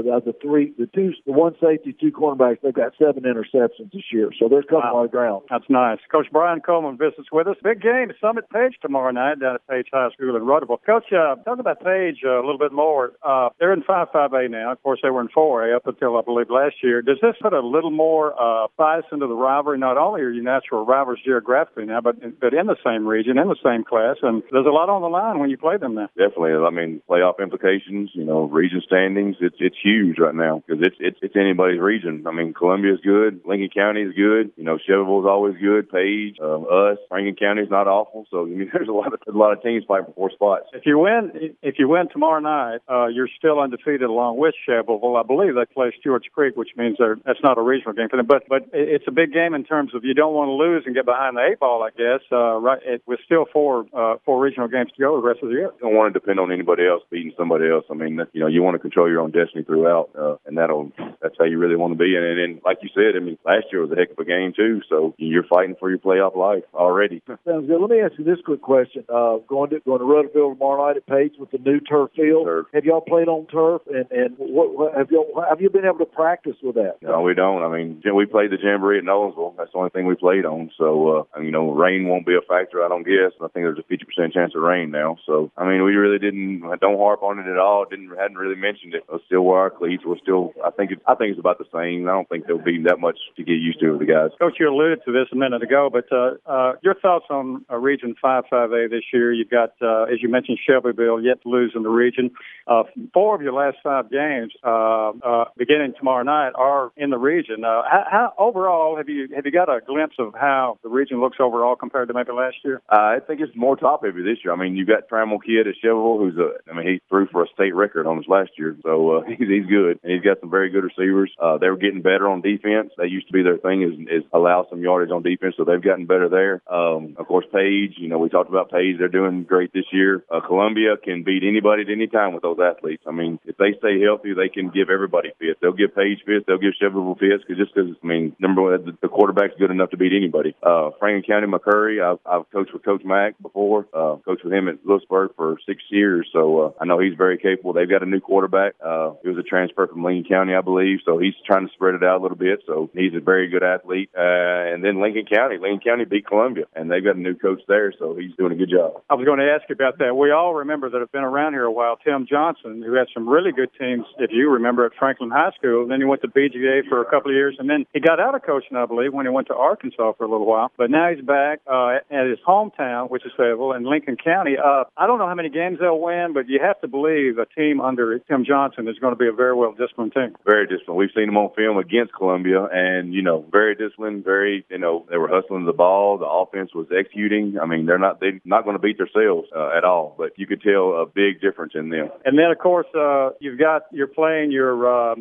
the one safety, 2 cornerbacks, they've got 7 interceptions this year. So they're covering a lot of ground. That's nice. Coach Brian Coleman visits with us. Big game at Summit Page tomorrow night down at Page High School in Rutherford. Coach, talk about Page a little bit more. They're in 5A now. Of course, they were in 4A up until, I believe, last year. Does this put a little more spice into the rivalry? Not only are you natural rivals geographically now, but in the same region, in the same class, and there's a lot on the line when you play them now. Definitely. I mean, playoff implications, region standings, it's huge right now because it's anybody's region. I mean, Columbia's good, Lincoln County is good, Shelbyville's always good, Page, us, Franklin County's not awful. So there's a lot of teams fighting for 4 spots. If you win tomorrow night, you're still undefeated along with Shelbyville. I believe they play Stewart's Creek, which means that's not a regional game for them. But it's a big game in terms of you don't want to lose and get behind the 8 ball, I guess. With still 4 regional games to go the rest of the year. You don't want to depend on anybody else beating somebody else. I mean, you want to control your own destiny throughout, and that's how you really want to be. And like you said, I mean, last year was a heck of a game too. So you're fighting for your playoff life already. Sounds good. Let me ask you this quick question. Going to Rutherford tomorrow night at Page with the new turf field. Sure. Have y'all played on turf? And what have you been able to practice with that? No, we don't. I mean, we played the Jamboree at Nolensville. That's the only thing we played on. So, rain won't be a factor, I don't guess. I think there's a 50% chance of rain now. So, I mean, we really don't harp on it at all. Hadn't really mentioned it. We'll still wear our cleats. I think it's about the same. I don't think there'll be that much to get used to with the guys. Coach, you alluded to this a minute ago, but your thoughts on Region 5A this year? You've got, as you mentioned, Shelbyville yet to lose in the region. 4 of your last 5 games, beginning tomorrow night, are in the region. How overall have you got a glimpse of how the region looks overall compared to maybe last year? I think it's more top heavy this year. I mean, you got Trammell kid at Shelbyville, he threw for a state record on his last year, so he's good, and he's got some very good receivers. They were getting better on defense. That used to be their thing is allow some yardage on defense, so they've gotten better there. Of course, Page, we talked about Page. They're doing great this year. Columbia can beat anybody at any time with those athletes. I mean, if they stay healthy, they can give everybody fits. They'll give Page fits. They'll give Shelbyville fits because number one, the quarterback's good enough to beat anybody. Franklin County, McCurry, I've coached with Coach Mack before. Coached with him at Lewisburg for 6 years, so I know he's very capable. They've got a new quarterback. He was a transfer from Lincoln County, I believe, so he's trying to spread it out a little bit. So he's a very good athlete. And then Lincoln County beat Columbia, and they've got a new coach there, so he's doing a good job. I was going to ask you about that. We all remember that have been around here a while. Tim Johnson, who had some really good teams, if you remember, at Franklin High School. Then he went to BGA for a couple of years, and then he got out of coaching, I believe, when he went to Arkansas for a little while. But now he's back at his hometown, which is Fayetteville, in Lincoln County. I don't know how many games they'll win, but you have to believe a team under Tim Johnson is going to be a very well-disciplined team. Very disciplined. We've seen them on film against Columbia, and, very disciplined, they were hustling the ball. The offense was executing. I mean, they're not going to beat themselves at all, but you could tell a big difference in them. And then, of course, you're playing your protege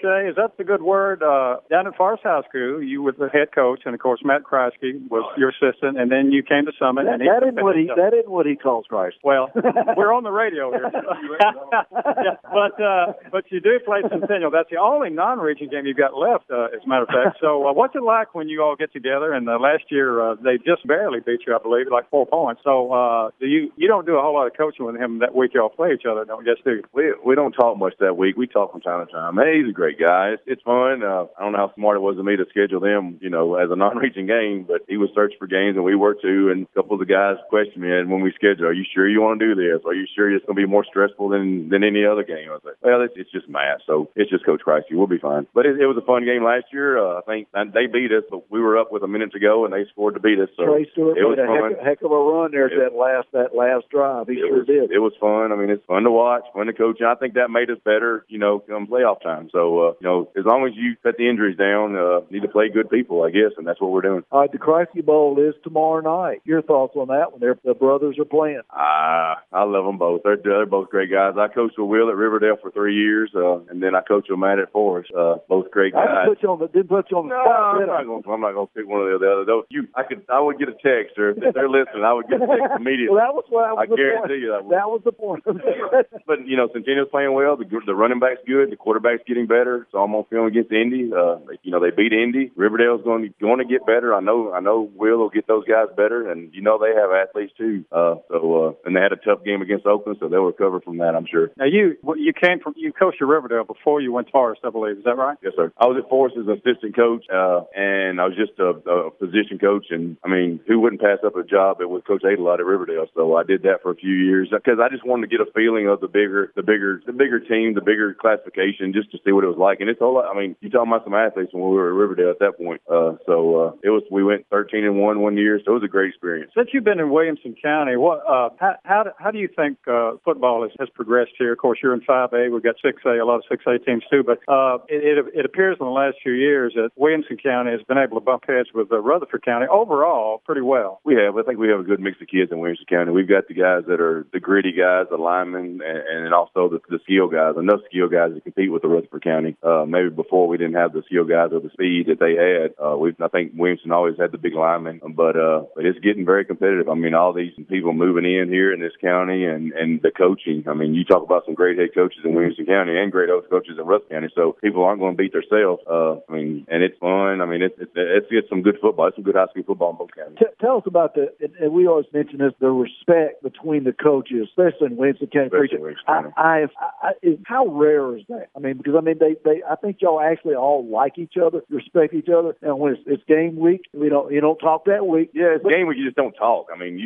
cliche? Is that the good word? Down at Forest High School, you were the head coach, and of course Matt Kreisky was your assistant, and then you came to Summit. That isn't what he calls Kreisky. Well, we're on the radio here. Yeah, but you do play Centennial. That's the only non-region game you've got left, as a matter of fact. So what's it like when you all get together? And last year they just barely beat you, I believe, like 4 points. So you don't do a whole lot of coaching with him that week y'all play each other, don't you, do you? We don't talk much that week. We talk from time to time. Hey, he's a great guy. It's fun. I don't know how smart it was of me to schedule them, as a non-region game, but he was searching for games and we were too. And a couple of the guys questioned me when we scheduled, are you sure you want to do this? Are you sure it's going to be more stressful than any other game? I was like, well, it's just Matt, so it's just Coach Kreisky. We'll be fine. But it was a fun game last year. I think they beat us, but we were up with a minute to go and they scored to beat us. So Trey Stewart made a heck of a run there at that last drive. He sure did. It was fun. I mean, it's fun to watch, fun to coach. And I think that made us better, come playoff time. So, as long as you cut the injuries down, need to play good people, I guess, and that's what we're doing. All right, the Kreisky Bowl is tomorrow night. Your thoughts on that when the brothers are playing? I love them both. They're both great guys. I coached with Will at Riverdale for 3 years, and then I coached with Matt at Forest. Both great guys. I didn't put you on the spot. I'm not going to pick one or the other. I would get a text, or if they're listening, I would get a text immediately. Well, that was what I guarantee you that was the point. But Centennial's playing well. The running back's good. The quarterback's getting better. So I'm on film against Indy. They beat Indy. Riverdale's going to get better. I know Will will get those guys better, and they have athletes too. And they had a tough game against Oakland, so they'll recover from that, I'm sure. Now you coached at Riverdale before you went to Forest, I believe. Is that right? Yes, sir. I was at Forest as an assistant coach, and I was just a position coach. And I mean, who wouldn't pass up a job with Coach Adelot at Riverdale? So I did that for a few years because I just wanted to get a feeling of the bigger team, the bigger classification, just to see what it was like. And it's a whole lot. I mean, you talking about some athletes when we were at Riverdale at that point. We went 13-1 one year, so it was a great experience. Since you've been in Williamson County, how do you think football has progressed here? Of course, you're in 5A. We've got 6A, a lot of 6A teams too. But it appears in the last few years that Williamson County has been able to bump heads with Rutherford County overall pretty well. We have. I think we have a good mix of kids in Williamson County. We've got the guys that are the gritty guys, the linemen, and also the skill guys. Enough skill guys to compete with the Rutherford County. Maybe before we didn't have the skill guys or the speed that they had. I think Williamson always had the big linemen, but it's getting very competitive. I mean, all these people moving in here in this county and the coaching. I mean, you talk about some great head coaches in Williamson County and great coaches in Rutherford County. So people aren't going to beat themselves. And it's fun. I mean, it's some good football. It's some good high school football in both counties. Tell us about and we always mention this, the respect between the coaches, especially in Williamson County. How rare is that? I mean, because I think y'all actually all like each other, respect each other, and when it's game week, you don't talk that week. Yeah, it's game week. You just don't talk. I mean,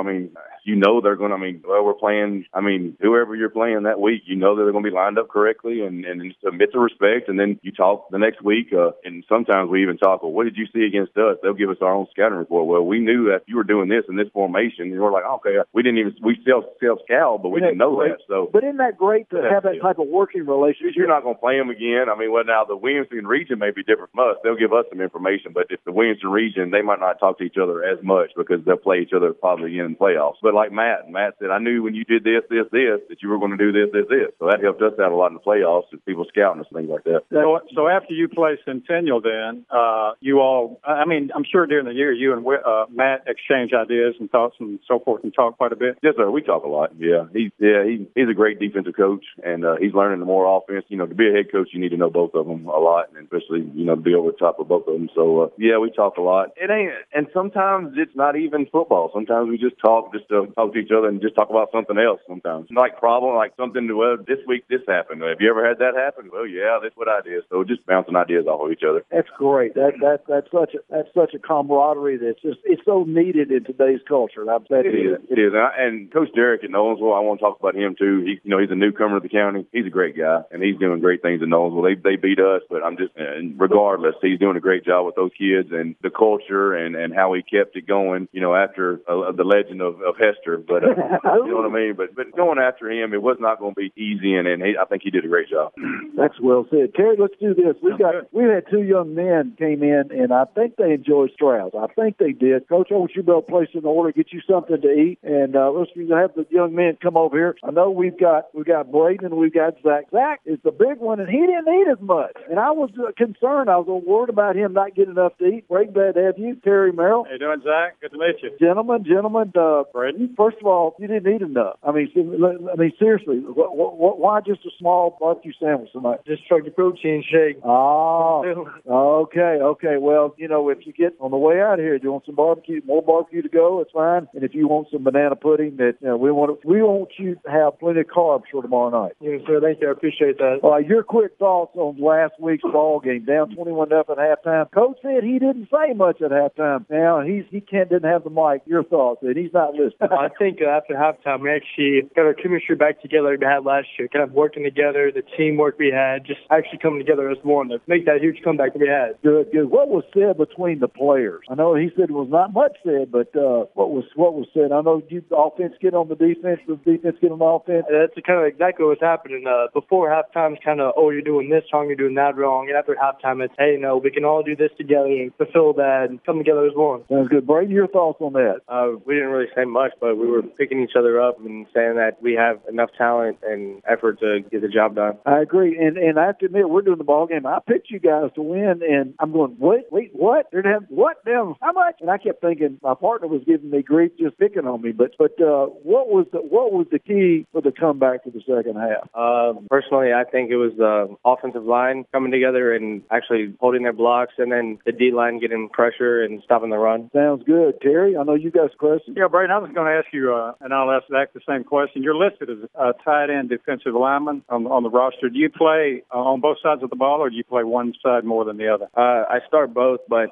they're going to. We're playing. Whoever you're playing that week, that they're going to be lined up correctly, and submit to respect, and then you talk the next week. And sometimes we even talk. Well, what did you see against us? They'll give us our own scouting report. Well, we knew that you were doing this in this formation, and we're like, okay, we self-scout, but we didn't know that. So, but isn't that great to have that type of working relationship? You're not going to play them again. Now the Williamson region may be different from us. They'll give us some information, but if the Williamson region, they might not talk to each other as much because they'll play each other probably again in the playoffs. But like Matt said, I knew when you did this, that you were going to do this. So that helped us out a lot in the playoffs and people scouting us, things like that. So after you play Centennial, then you all, I'm sure during the year you and Matt exchange ideas and thoughts and so forth and talk quite a bit. Yes, sir. We talk a lot. Yeah, he's a great defensive coach, and he's learning the more offense. To be a head coach, you need to know both of them a lot, and especially to be over the top of both of them. So we talk a lot. It ain't, and sometimes it's not even football. Sometimes we just talk to talk to each other and just talk about something else. Sometimes like something. Well, this week this happened. Have you ever had that happen? Well, yeah, that's what I did. So just bouncing ideas off of each other. That's great. That's such a camaraderie it's so needed in today's culture. It is. And Coach Derek at Nolensville, I want to talk about him too. He's a newcomer to the county. He's a great guy, and he's doing great things in Nolensville. They beat us, but regardless, he's doing a great job with those kids and the culture and how he kept it going. After the legend of Hester, but you know what I mean. But going after him, it was not going to be easy, and I think he did a great job. That's well said, Terry. Let's do this. We had two young men came in, and I think they enjoyed Strauss. I think they did. Coach, I want you to be able to place an order, get you something to eat, and let's have the young men come over here. I know we've got Braden and we've got Zach. Zach is the big one, and he didn't eat as much. And I was concerned. I was worried about him not getting enough to eat. Great glad to have you, Terry Merrill. How you doing, Zach? Good to meet you. Gentlemen, Braden? first of all, you didn't eat enough. I mean, seriously, why just a small barbecue sandwich tonight? Just tried the protein shake. Oh, okay. Well, if you get on the way out here, do you want some more barbecue to go? It's fine. And if you want some banana pudding, we want you to have plenty of carbs for tomorrow night. Yes, sir. Thank you. I appreciate that. All right, your quick thoughts on last week's ball game, down 21-0 at halftime. Coach said he didn't say much at halftime. Now he didn't have the mic. Your thoughts? And he's not listening. I think after halftime, we actually got our chemistry back together like we had last year. Kind of working together, the teamwork we had, just actually coming together as one to make that huge comeback that we had. Good. What was said between the players? I know he said it was not much said, but what was said? I know the offense get on the defense, the defense get on the offense. That's kind of exactly what's happening. Before halftime, it's kind of, you're doing this wrong, you're doing that wrong. And after halftime, it's, hey, no, we can all do this together and fulfill that and come together as one. Sounds good. Brady, your thoughts on that? We didn't really say much, but we were picking each other up and saying that we have enough talent and effort to get the job done. I agree. And I have to admit, we're doing the ball game. I picked you guys to win, and I'm going, wait, what? They're going to have what? Now, how much? And I kept thinking my partner was giving me grief just picking on me. But what was the key for the comeback for the second half? Personally, I think it was the offensive line coming together and actually holding their blocks, and then the D-line getting pressure and stopping the run. Sounds good. Terry, I know you got questions. Yeah, Brayden, I was going to ask you, and I'll ask Zach the same question. You're listed as a tight end defensive lineman on the roster. Do you play on both sides of the ball, or do you play one side more than the other? I start both, but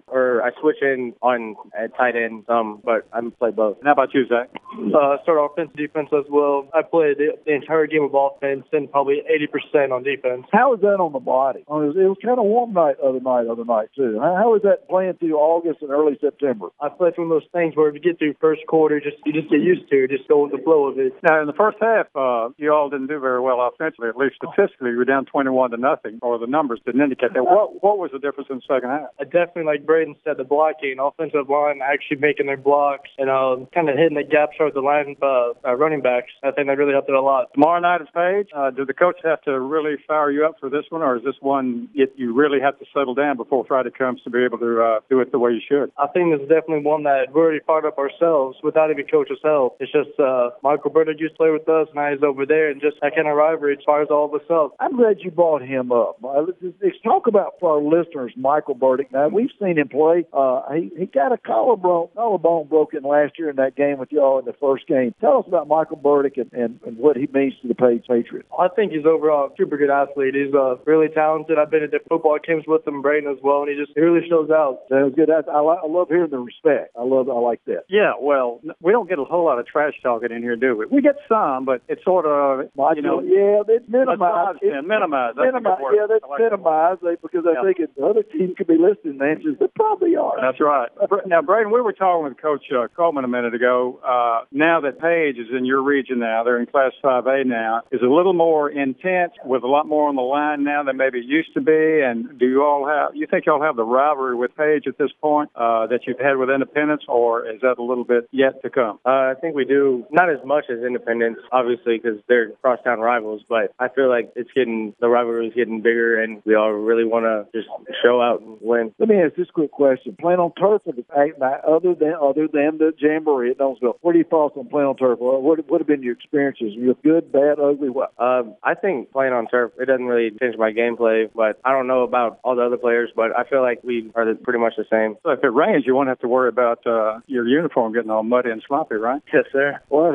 I switch in on at tight end some, but I play both. And how about you, Zach? I start offense, defense as well. I played the entire game of offense and probably 80% on defense. How is that on the body? It was kind of warm other night too. How is that playing through August and early September? I played one of those things where if you get through first quarter, you just get used to it, just go with the flow of it. Now, in the first half, you all didn't do very well offensively. At least statistically, you were down 21-0, or the numbers didn't indicate that. What was the difference in the second half? Definitely, like Braden said, the blocking, offensive line actually making their blocks and kind of hitting the gaps with the line running backs. I think that really helped it a lot. Tomorrow night at Page, do the coach have to really fire you up for this one, or is this one you really have to settle down before Friday comes to be able to do it the way you should? I think this is definitely one that we're already fired up ourselves without even coach's help. It's just Michael Burdick used to play with us, now he's over there, and just that kind of rivalry fires all of us up. I'm glad you brought him up. Let's talk about, for our listeners, Michael Burdick. Now, we've seen him play. He got a collarbone broken last year in that game with y'all in the first game. Tell us about Michael Burdick and what he means to the Page Patriots. I think he's overall a super good athlete. He's really talented. I've been at the football games with him, Braden, as well, and he really shows out. Sounds good. I love hearing the respect. I like that. Yeah, well, we don't get a whole lot of trash talking in here, do we? We get some, but it's sort of, Yeah, it's minimized. Minimized. Yeah, that's minimized because I think if the other team could be listening to answers, they probably are. That's right. Now, Braden, we were talking with Coach Coleman a minute ago. Now that Page is in your region now, they're in Class 5A now, is a little more intense with a lot more on the line now than maybe it used to be. And do you think y'all have the rivalry with Page at this point that you've had with Independence, or is that a little bit yet to come? I think we do, not as much as Independence, obviously, because they're crosstown rivals, but I feel like the rivalry is getting bigger, and we all really want to just show out and win. Let me ask this quick question. Playing on turf, other than the Jamboree at Donesville, what are your thoughts on playing on turf? What have been your experiences? You good, bad, ugly, what? I think playing on turf, it doesn't really change my gameplay, but I don't know about all the other players, but I feel like we are pretty much the same. So if it rains, you won't have to worry about your uniform getting all muddy and sloppy, right? Yes, sir. Well,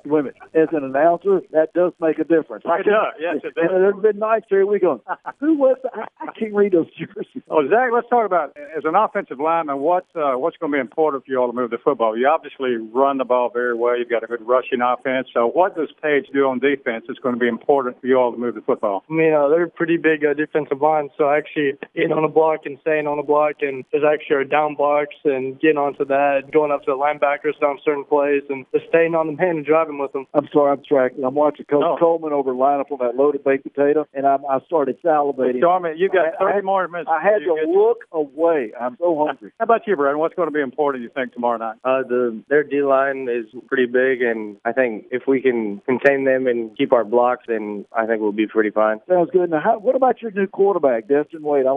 as an announcer, that does make a difference. It does. Yes, it does. There's been nights here we go, who was that? I can't read those jerseys. Oh, Zach, let's talk about, as an offensive lineman, what's going to be important for you all to move the football? You obviously run the ball very well. You've got a good rushing offense. So what does Page do on defense that's going to be important for you all to move the football? I mean, they're pretty big defensive line, so actually getting on the block and staying on the block, and there's actually our down blocks and getting onto that, going up to the linebackers down certain plays, and just staying on the man and driving with them. I'm sorry, I'm tracking. I'm watching Coach Coleman over line up on that loaded baked potato, and I started salivating. Stormy, you got 30 more minutes. I had to look away. I'm so hungry. How about you, Brandon? What's going to be important, you think, tomorrow night? Their D-line is pretty big, and I think if we can contain them and keep our blocks, then I think we'll be pretty fine. fine. Sounds good. Now, what about your new quarterback, Destin Wade?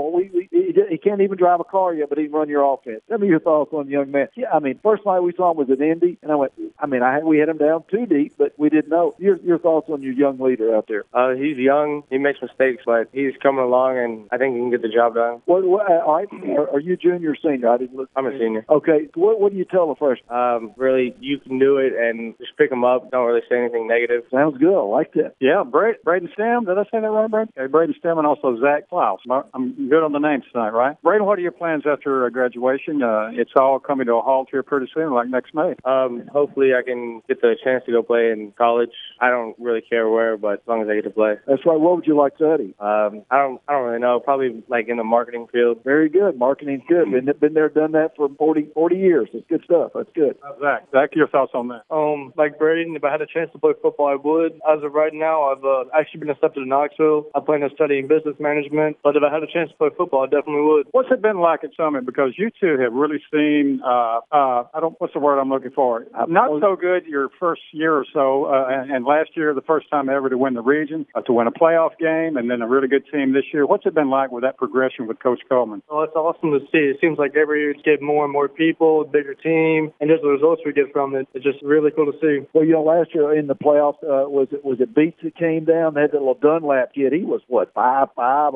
He can't even drive a car yet, but he can run your offense. Tell me your thoughts on the young man. Yeah, I mean, first night we saw him was at Indy, and we had him down too deep, but we didn't know. Your thoughts on your young leader out there? He's young. He makes mistakes, but he's coming along, and I think he can get the job done. All right. Are you junior or senior? I didn't look. I'm a senior. Okay. What do you tell a freshman? Really, you can do it, and just pick him up. Don't really say anything negative. Sounds good. I like that. Yeah, Braden Stem. Did I say that right, Braden? Okay, Braden Stem and also Zach Klaus. I'm good on the names tonight, right? Braden, what are your plans after graduation? It's all coming to a halt here pretty soon, like next May. Hopefully I can get the chance to go play in college. I don't really care where, but as long as I get to play. That's right. What would you like to study? I don't really know. Probably like in the marketing field. Very good. Marketing's good. Been there, done that for 40 years. It's good stuff. That's good. Zach, your thoughts on that? Like Braden, if I had a chance to play football, I would. As of right now, I've actually been accepted to Knoxville. I plan on studying business management, but if I had a chance to play football, I definitely would. What's it been like at Summit? Because you two have really seen, what's the word I'm looking for? Not so good your first year or so, and last year, the first time ever to win the region, to win a playoff game, and then a really good team this year. What's it been like with that progression with Coach Coleman? Oh, it's awesome to see. It seems like every year it's getting more and more people, bigger team, and just the results we get from it. It's just really cool to see. Well, last year in the playoffs, was it Beats that came down? They had that little Dunlap kid. He was, 5'5",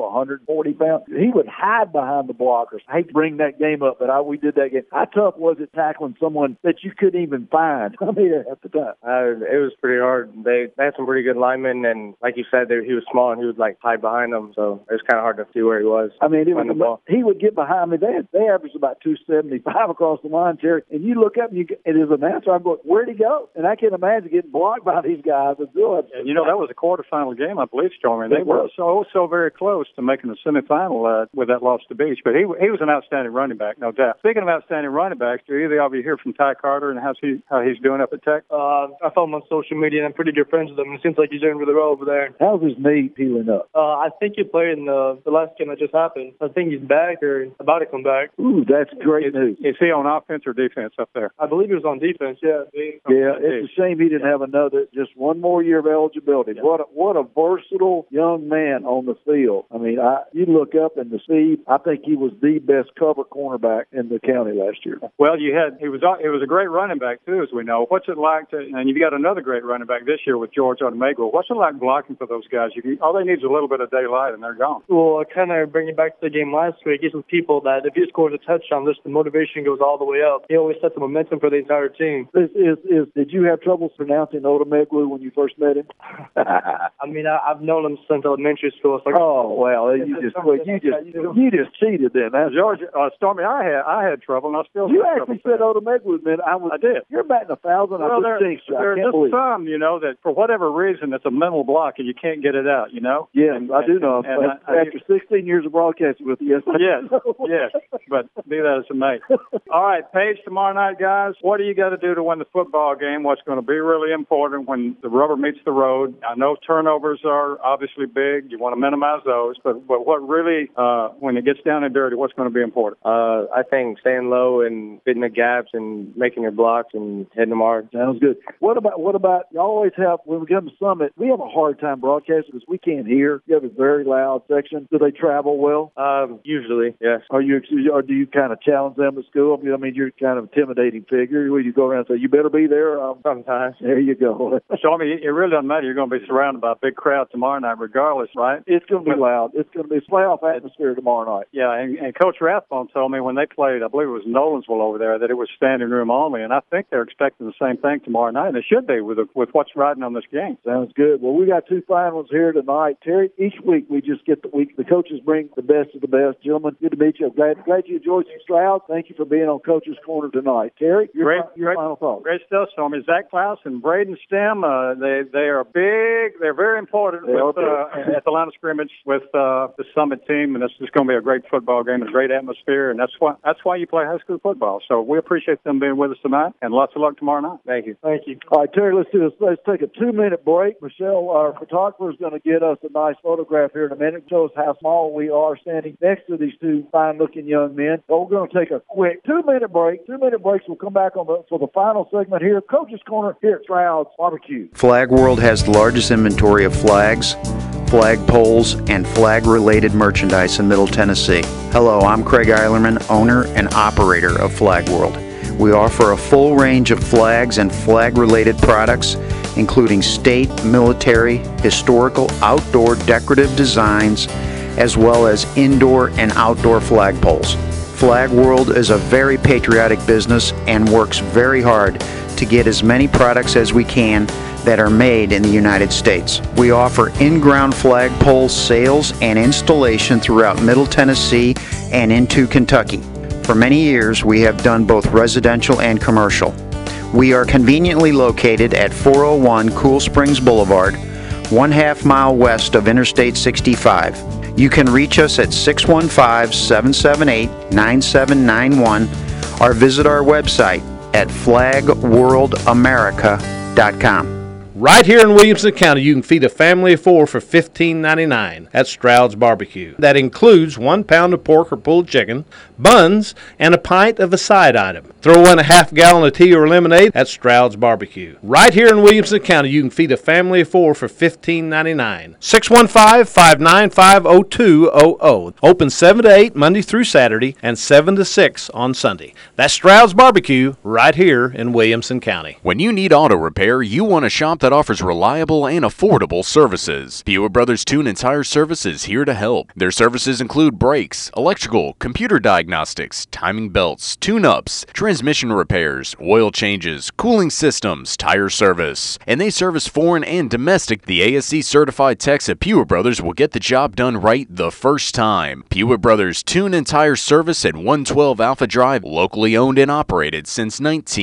140 pounds. He would hide behind the blockers. I hate to bring that game up, but we did that game. How tough was it tackling someone that you couldn't even find? I mean, at the time. It was pretty hard. They had some pretty good linemen, and like you said, he was small, and he would hide behind them, so it was kind of hard to see where he was. I mean, he would get behind me. They averaged about 275 across the line, Terry, and you look up and as an announcer, I'm going, where'd he go? And I can't imagine getting blocked by these guys. That was a quarterfinal game, I believe, Stormy. They were so very close to making the semifinal with that loss to Beach. But he was an outstanding running back, no doubt. Speaking of outstanding running backs, do either of you hear from Ty Carter and how he's doing up at Tech? I follow him on social media, and I'm pretty good friends with him. It seems like he's doing really well over there. How's his knee healing up? I think he played in the last game that just happened. I think he's back or about to come back. Ooh, that's great news. Is he on offense or defense up there? I believe he was on defense, yeah. Yeah, it's a shame he didn't have just one more year of eligibility. Yeah. What a versatile young man on the field. I mean, you look up and see, I think he was the best cover cornerback in the county last year. Well, it was a great running back too, as we know. What's it like and you've got another great running back this year with George Odomegwu. What's it like blocking for those guys? All they need is a little bit of daylight and they're gone. Well, kind of bringing back to the game last week, he's with people that if he scores a touchdown, the motivation goes all the way up. He always sets the momentum for the entire team. Did you have trouble pronouncing Odomegwu when you first met him? I mean, I've known him since elementary school. So you just cheated then. George, Stormy, I had trouble, and I still. You actually said Odomegwu, man. I did. You're batting 1,000. Well, there's just some, that for whatever reason, it's a mental block, and you can't get it out. Yeah, I do know. After 16 years of broadcasting with you, yes, but be that as it may. All right, Paige, tomorrow night, guys. What do you got to do to win the football game? What's going to be really important when the rubber meets the road? I know turnovers are obviously big. You want to minimize those, but what really, when it gets down and dirty, what's going to be important? I think staying low and fitting the gaps and making your blocks and hitting them hard. Sounds good. What about you always have, when we come to Summit, we have a hard time broadcasting because we can't hear. You have a very loud section. Do they travel well? Usually, yes. Or do you kind of challenge them at school? I mean, you're kind of intimidating figure. Where you go around and say, you better be there. Sometimes. There you go. So, I mean, it really doesn't matter. You're going to be surrounded by a big crowd tomorrow night regardless, right? It's going to be loud. It's going to be a playoff atmosphere tomorrow night. Yeah, and Coach Rathbone told me when they played, I believe it was Nolensville over there, that it was standing room only, and I think they're expecting the same thing tomorrow night, and it should be with what's riding on this game. Sounds good. Well, we got 2 finals here tonight. Terry, each week we just get the coaches bring the best of the best. Gentlemen, good to meet you. Glad you enjoyed some Stroud. Thank you for being on Coach's Corner tonight. Terry, your final thoughts. Great stuff, Stormy. Zach Klaus and Braden Stem, they are big. They're very important at the line of scrimmage with the Summit team, and it's just going to be a great football game, a great atmosphere, and that's why you play high school football. So we appreciate them being with us tonight, and lots of luck tomorrow night. Thank you. Thank you. All right, Terry, let's do this. Let's take a 2-minute break. Michelle, our photographer, is going to get us a nice photograph here in a minute. Show us how small we are standing next to these 2 fine-looking young men. So we're going to take a quick 2-minute break. 2-minute breaks. We'll come back for the final segment here, Coach's Corner here at Stroud's Barbecue. Flag World has the largest inventory of flags, flagpoles, and flag-related merchandise in Middle Tennessee. Hello, I'm Craig Eilerman, owner and operator of Flag World. We offer a full range of flags and flag-related products, including state, military, historical, outdoor, decorative designs, as well as indoor and outdoor flagpoles. Flag World is a very patriotic business and works very hard to get as many products as we can that are made in the United States. We offer in-ground flagpole sales and installation throughout Middle Tennessee and into Kentucky. For many years, we have done both residential and commercial. We are conveniently located at 401 Cool Springs Boulevard, 1/2 mile west of Interstate 65. You can reach us at 615-778-9791 or visit our website at flagworldamerica.com. Right here in Williamson County, you can feed a family of 4 for $15.99 at Stroud's Barbecue. That includes 1 pound of pork or pulled chicken, buns, and a pint of a side item. Throw in a half gallon of tea or lemonade at Stroud's Barbecue. Right here in Williamson County, you can feed a family of 4 for $15.99. 615-595-0200. Open 7 to 8 Monday through Saturday and 7 to 6 on Sunday. That's Stroud's Barbecue right here in Williamson County. When you need auto repair, you want a shop that offers reliable and affordable services. Pewa Brothers Tune and Tire Service is here to help. Their services include brakes, electrical, computer diagnostics, timing belts, tune-ups, transmission repairs, oil changes, cooling systems, tire service. And they service foreign and domestic. The ASC certified techs at Pewa Brothers will get the job done right the first time. Pewa Brothers Tune and Tire Service at 112 Alpha Drive, locally owned and operated since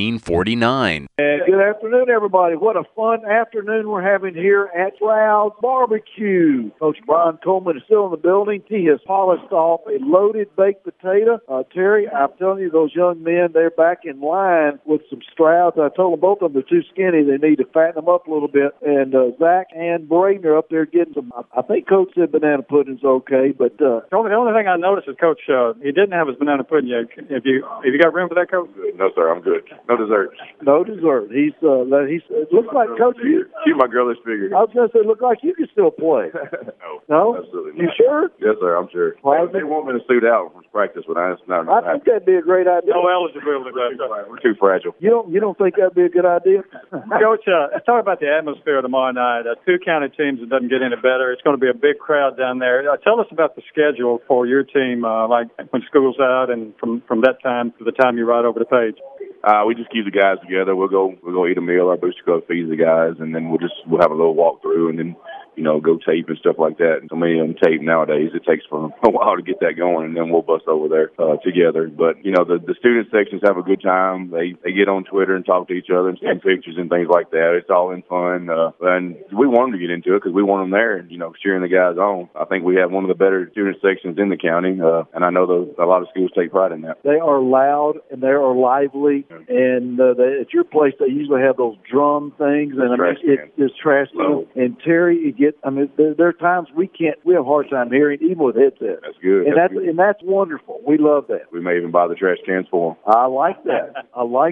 1949. And good afternoon, everybody. What a fun afternoon we're having here at Stroud's Barbecue. Coach Brian Coleman is still in the building. He has polished off a loaded baked potato. Terry, I'm telling you, those young men, they're back in line with some Strouds. I told them both of them are too skinny. They need to fatten them up a little bit. And Zach and Braden are up there getting some. I think Coach said banana pudding's okay, but the only thing I noticed is Coach, he didn't have his banana pudding yet. Have you got room for that, Coach? No, sir, I'm good. No dessert. No dessert. He's it looks like Coach. Keep my girlish figure. I was going to say, look like you can still play. No? Absolutely You not. sure? Yes, sir, I'm sure. They want me to suit out from practice, but it's not. I think that'd be a great idea. No eligibility. We're too fragile. You don't think that'd be a good idea? Coach, let's talk about the atmosphere tomorrow night. 2 county teams, it doesn't get any better. It's going to be a big crowd down there. Tell us about the schedule for your team, like when school's out and from that time to the time you ride over the page. We just keep the guys together. We'll go eat a meal. Our booster club feeds the guys, and then we'll have a little walkthrough, and then go tape and stuff like that. And so many of them tape nowadays. It takes for a while to get that going, and then we'll bust over there together. But the student sections have a good time. They get on Twitter and talk to each other and send pictures and things like that. It's all in fun, and we want them to get into it because we want them there, cheering the guys on. I think we have one of the better student sections in the county, and I know a lot of schools take pride in that. They are loud and they are lively, and at your place they usually have those drum things, and it's trash cans. And Terry, there are times we have a hard time hearing even with headsets. That's good. And that's wonderful. We love that. We may even buy the trash cans for them. I like that.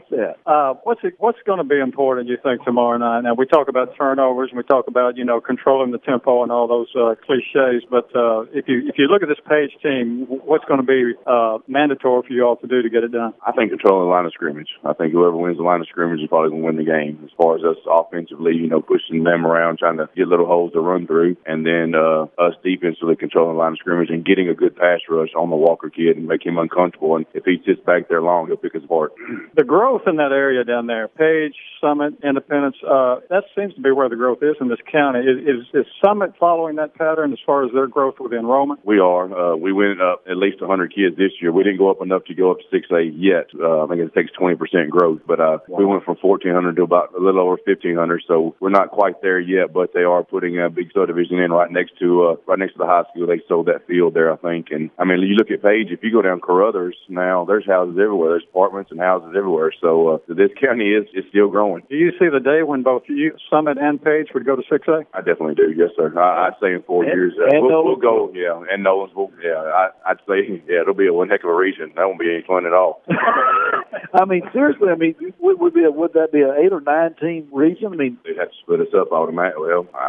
What's going to be important, you think, tomorrow night? Now, we talk about turnovers and we talk about, controlling the tempo and all those cliches, but if you look at this Page team, what's going to be mandatory for you all to do to get it done? I think controlling the line of scrimmage. I think whoever wins the line of scrimmage is probably going to win the game. As far as us offensively, pushing them around, trying to get little holes to run through, and then us defensively controlling the line of scrimmage and getting a good pass rush on the Walker kid and make him uncomfortable. And if he sits back there long, he'll pick us apart. The growth in that area down there, Page, Summit, Independence, that seems to be where the growth is in this county. Is Summit following that pattern as far as their growth with enrollment? We are. We went up at least 100 kids this year. We didn't go up enough to go up to 6A yet. I think it takes 20% growth, but we went from 1,400 to about a little over 1,500. So we're not quite there yet, but they are putting a big subdivision in right next to the high school. They sold that field there, I think. And you look at Page. If you go down Carruthers now, there's houses everywhere. There's apartments and houses everywhere. So this county is still growing. Do you see the day when both Summit and Page would go to 6A? I definitely do. Yes, sir. I'd say in 4 years we'll go. Yeah, and Nolans will. Yeah, I'd say it'll be one heck of a region. That won't be any fun at all. Seriously. Would that be an 8 or 9 team region? They'd have to split us up automatically. Well, I don't know. Who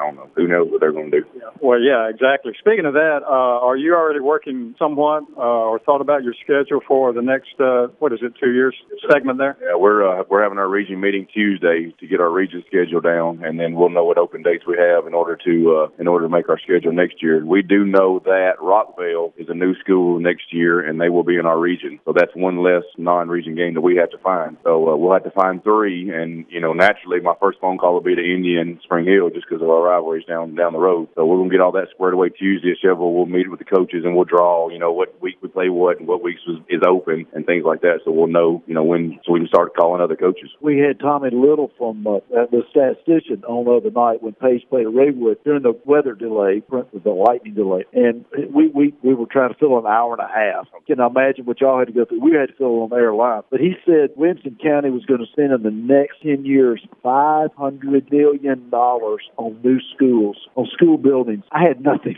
knows what they're going to do. Well, yeah, exactly. Speaking of that, are you already working somewhat or thought about your schedule for the next, 2 years segment there? Yeah, we're having our region meeting Tuesday to get our region schedule down, and then we'll know what open dates we have in order to make our schedule next year. We do know that Rockvale is a new school next year, and they will be in our region. So that's one less non-region game that we have to find. So we'll have to find 3, and naturally, my first phone call will be to Indy and Spring Hill just because of our rivalries down the road. So we're going to get all that squared away Tuesday at Chevrolet. We'll meet with the coaches, and we'll draw, what week we play what and what weeks is open and things like that. So we'll know, when, so we can start calling other coaches. We had Tommy Little from the statistician on the other night when Pace played at Raywood during the weather delay, the lightning delay, and we were trying to fill an hour and a half. Can I imagine what y'all had to go through? We had to fill on air live. But he said Winston County was going to spend in the next 10 years $500 million on new schools, on school buildings. I had nothing.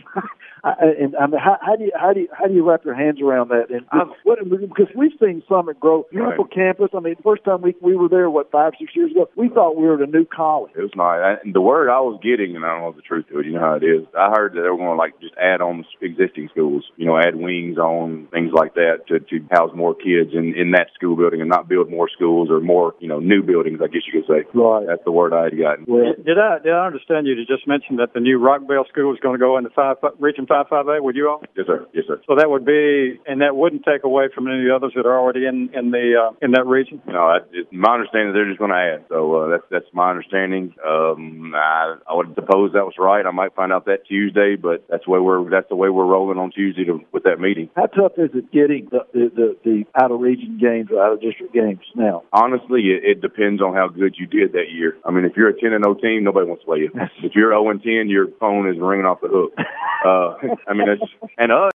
How do you wrap your hands around that? And because we've seen Summit grow, beautiful campus. I mean, the first time we were there, 5-6 years ago, we thought we were at a new college. It was nice. The word I was getting, and I don't know the truth to it, you know how it is. I heard that they were going to just add on existing schools, add wings on things like that to house more kids in that school building and not build more schools or more new buildings, I guess you could say. Right. That's the word I had gotten. Well, did I understand you to just mention that the new Rockvale school is going to go into Region 558 with you all? Yes, sir. Yes, sir. So that would be, and that wouldn't take away from any of the others that are already in that region? No, it's my understanding they're just going to add. So that's my understanding. I would suppose that was right. I might find out that Tuesday, but that's the way we're rolling on Tuesday with that meeting. How tough is it getting the out of region games or out of district games now? Honestly, it depends on how good you did that year. I mean, if you're a 10-0 team, nobody wants to play you. If you're 0-10, your phone is ringing off the hook. I mean, and us.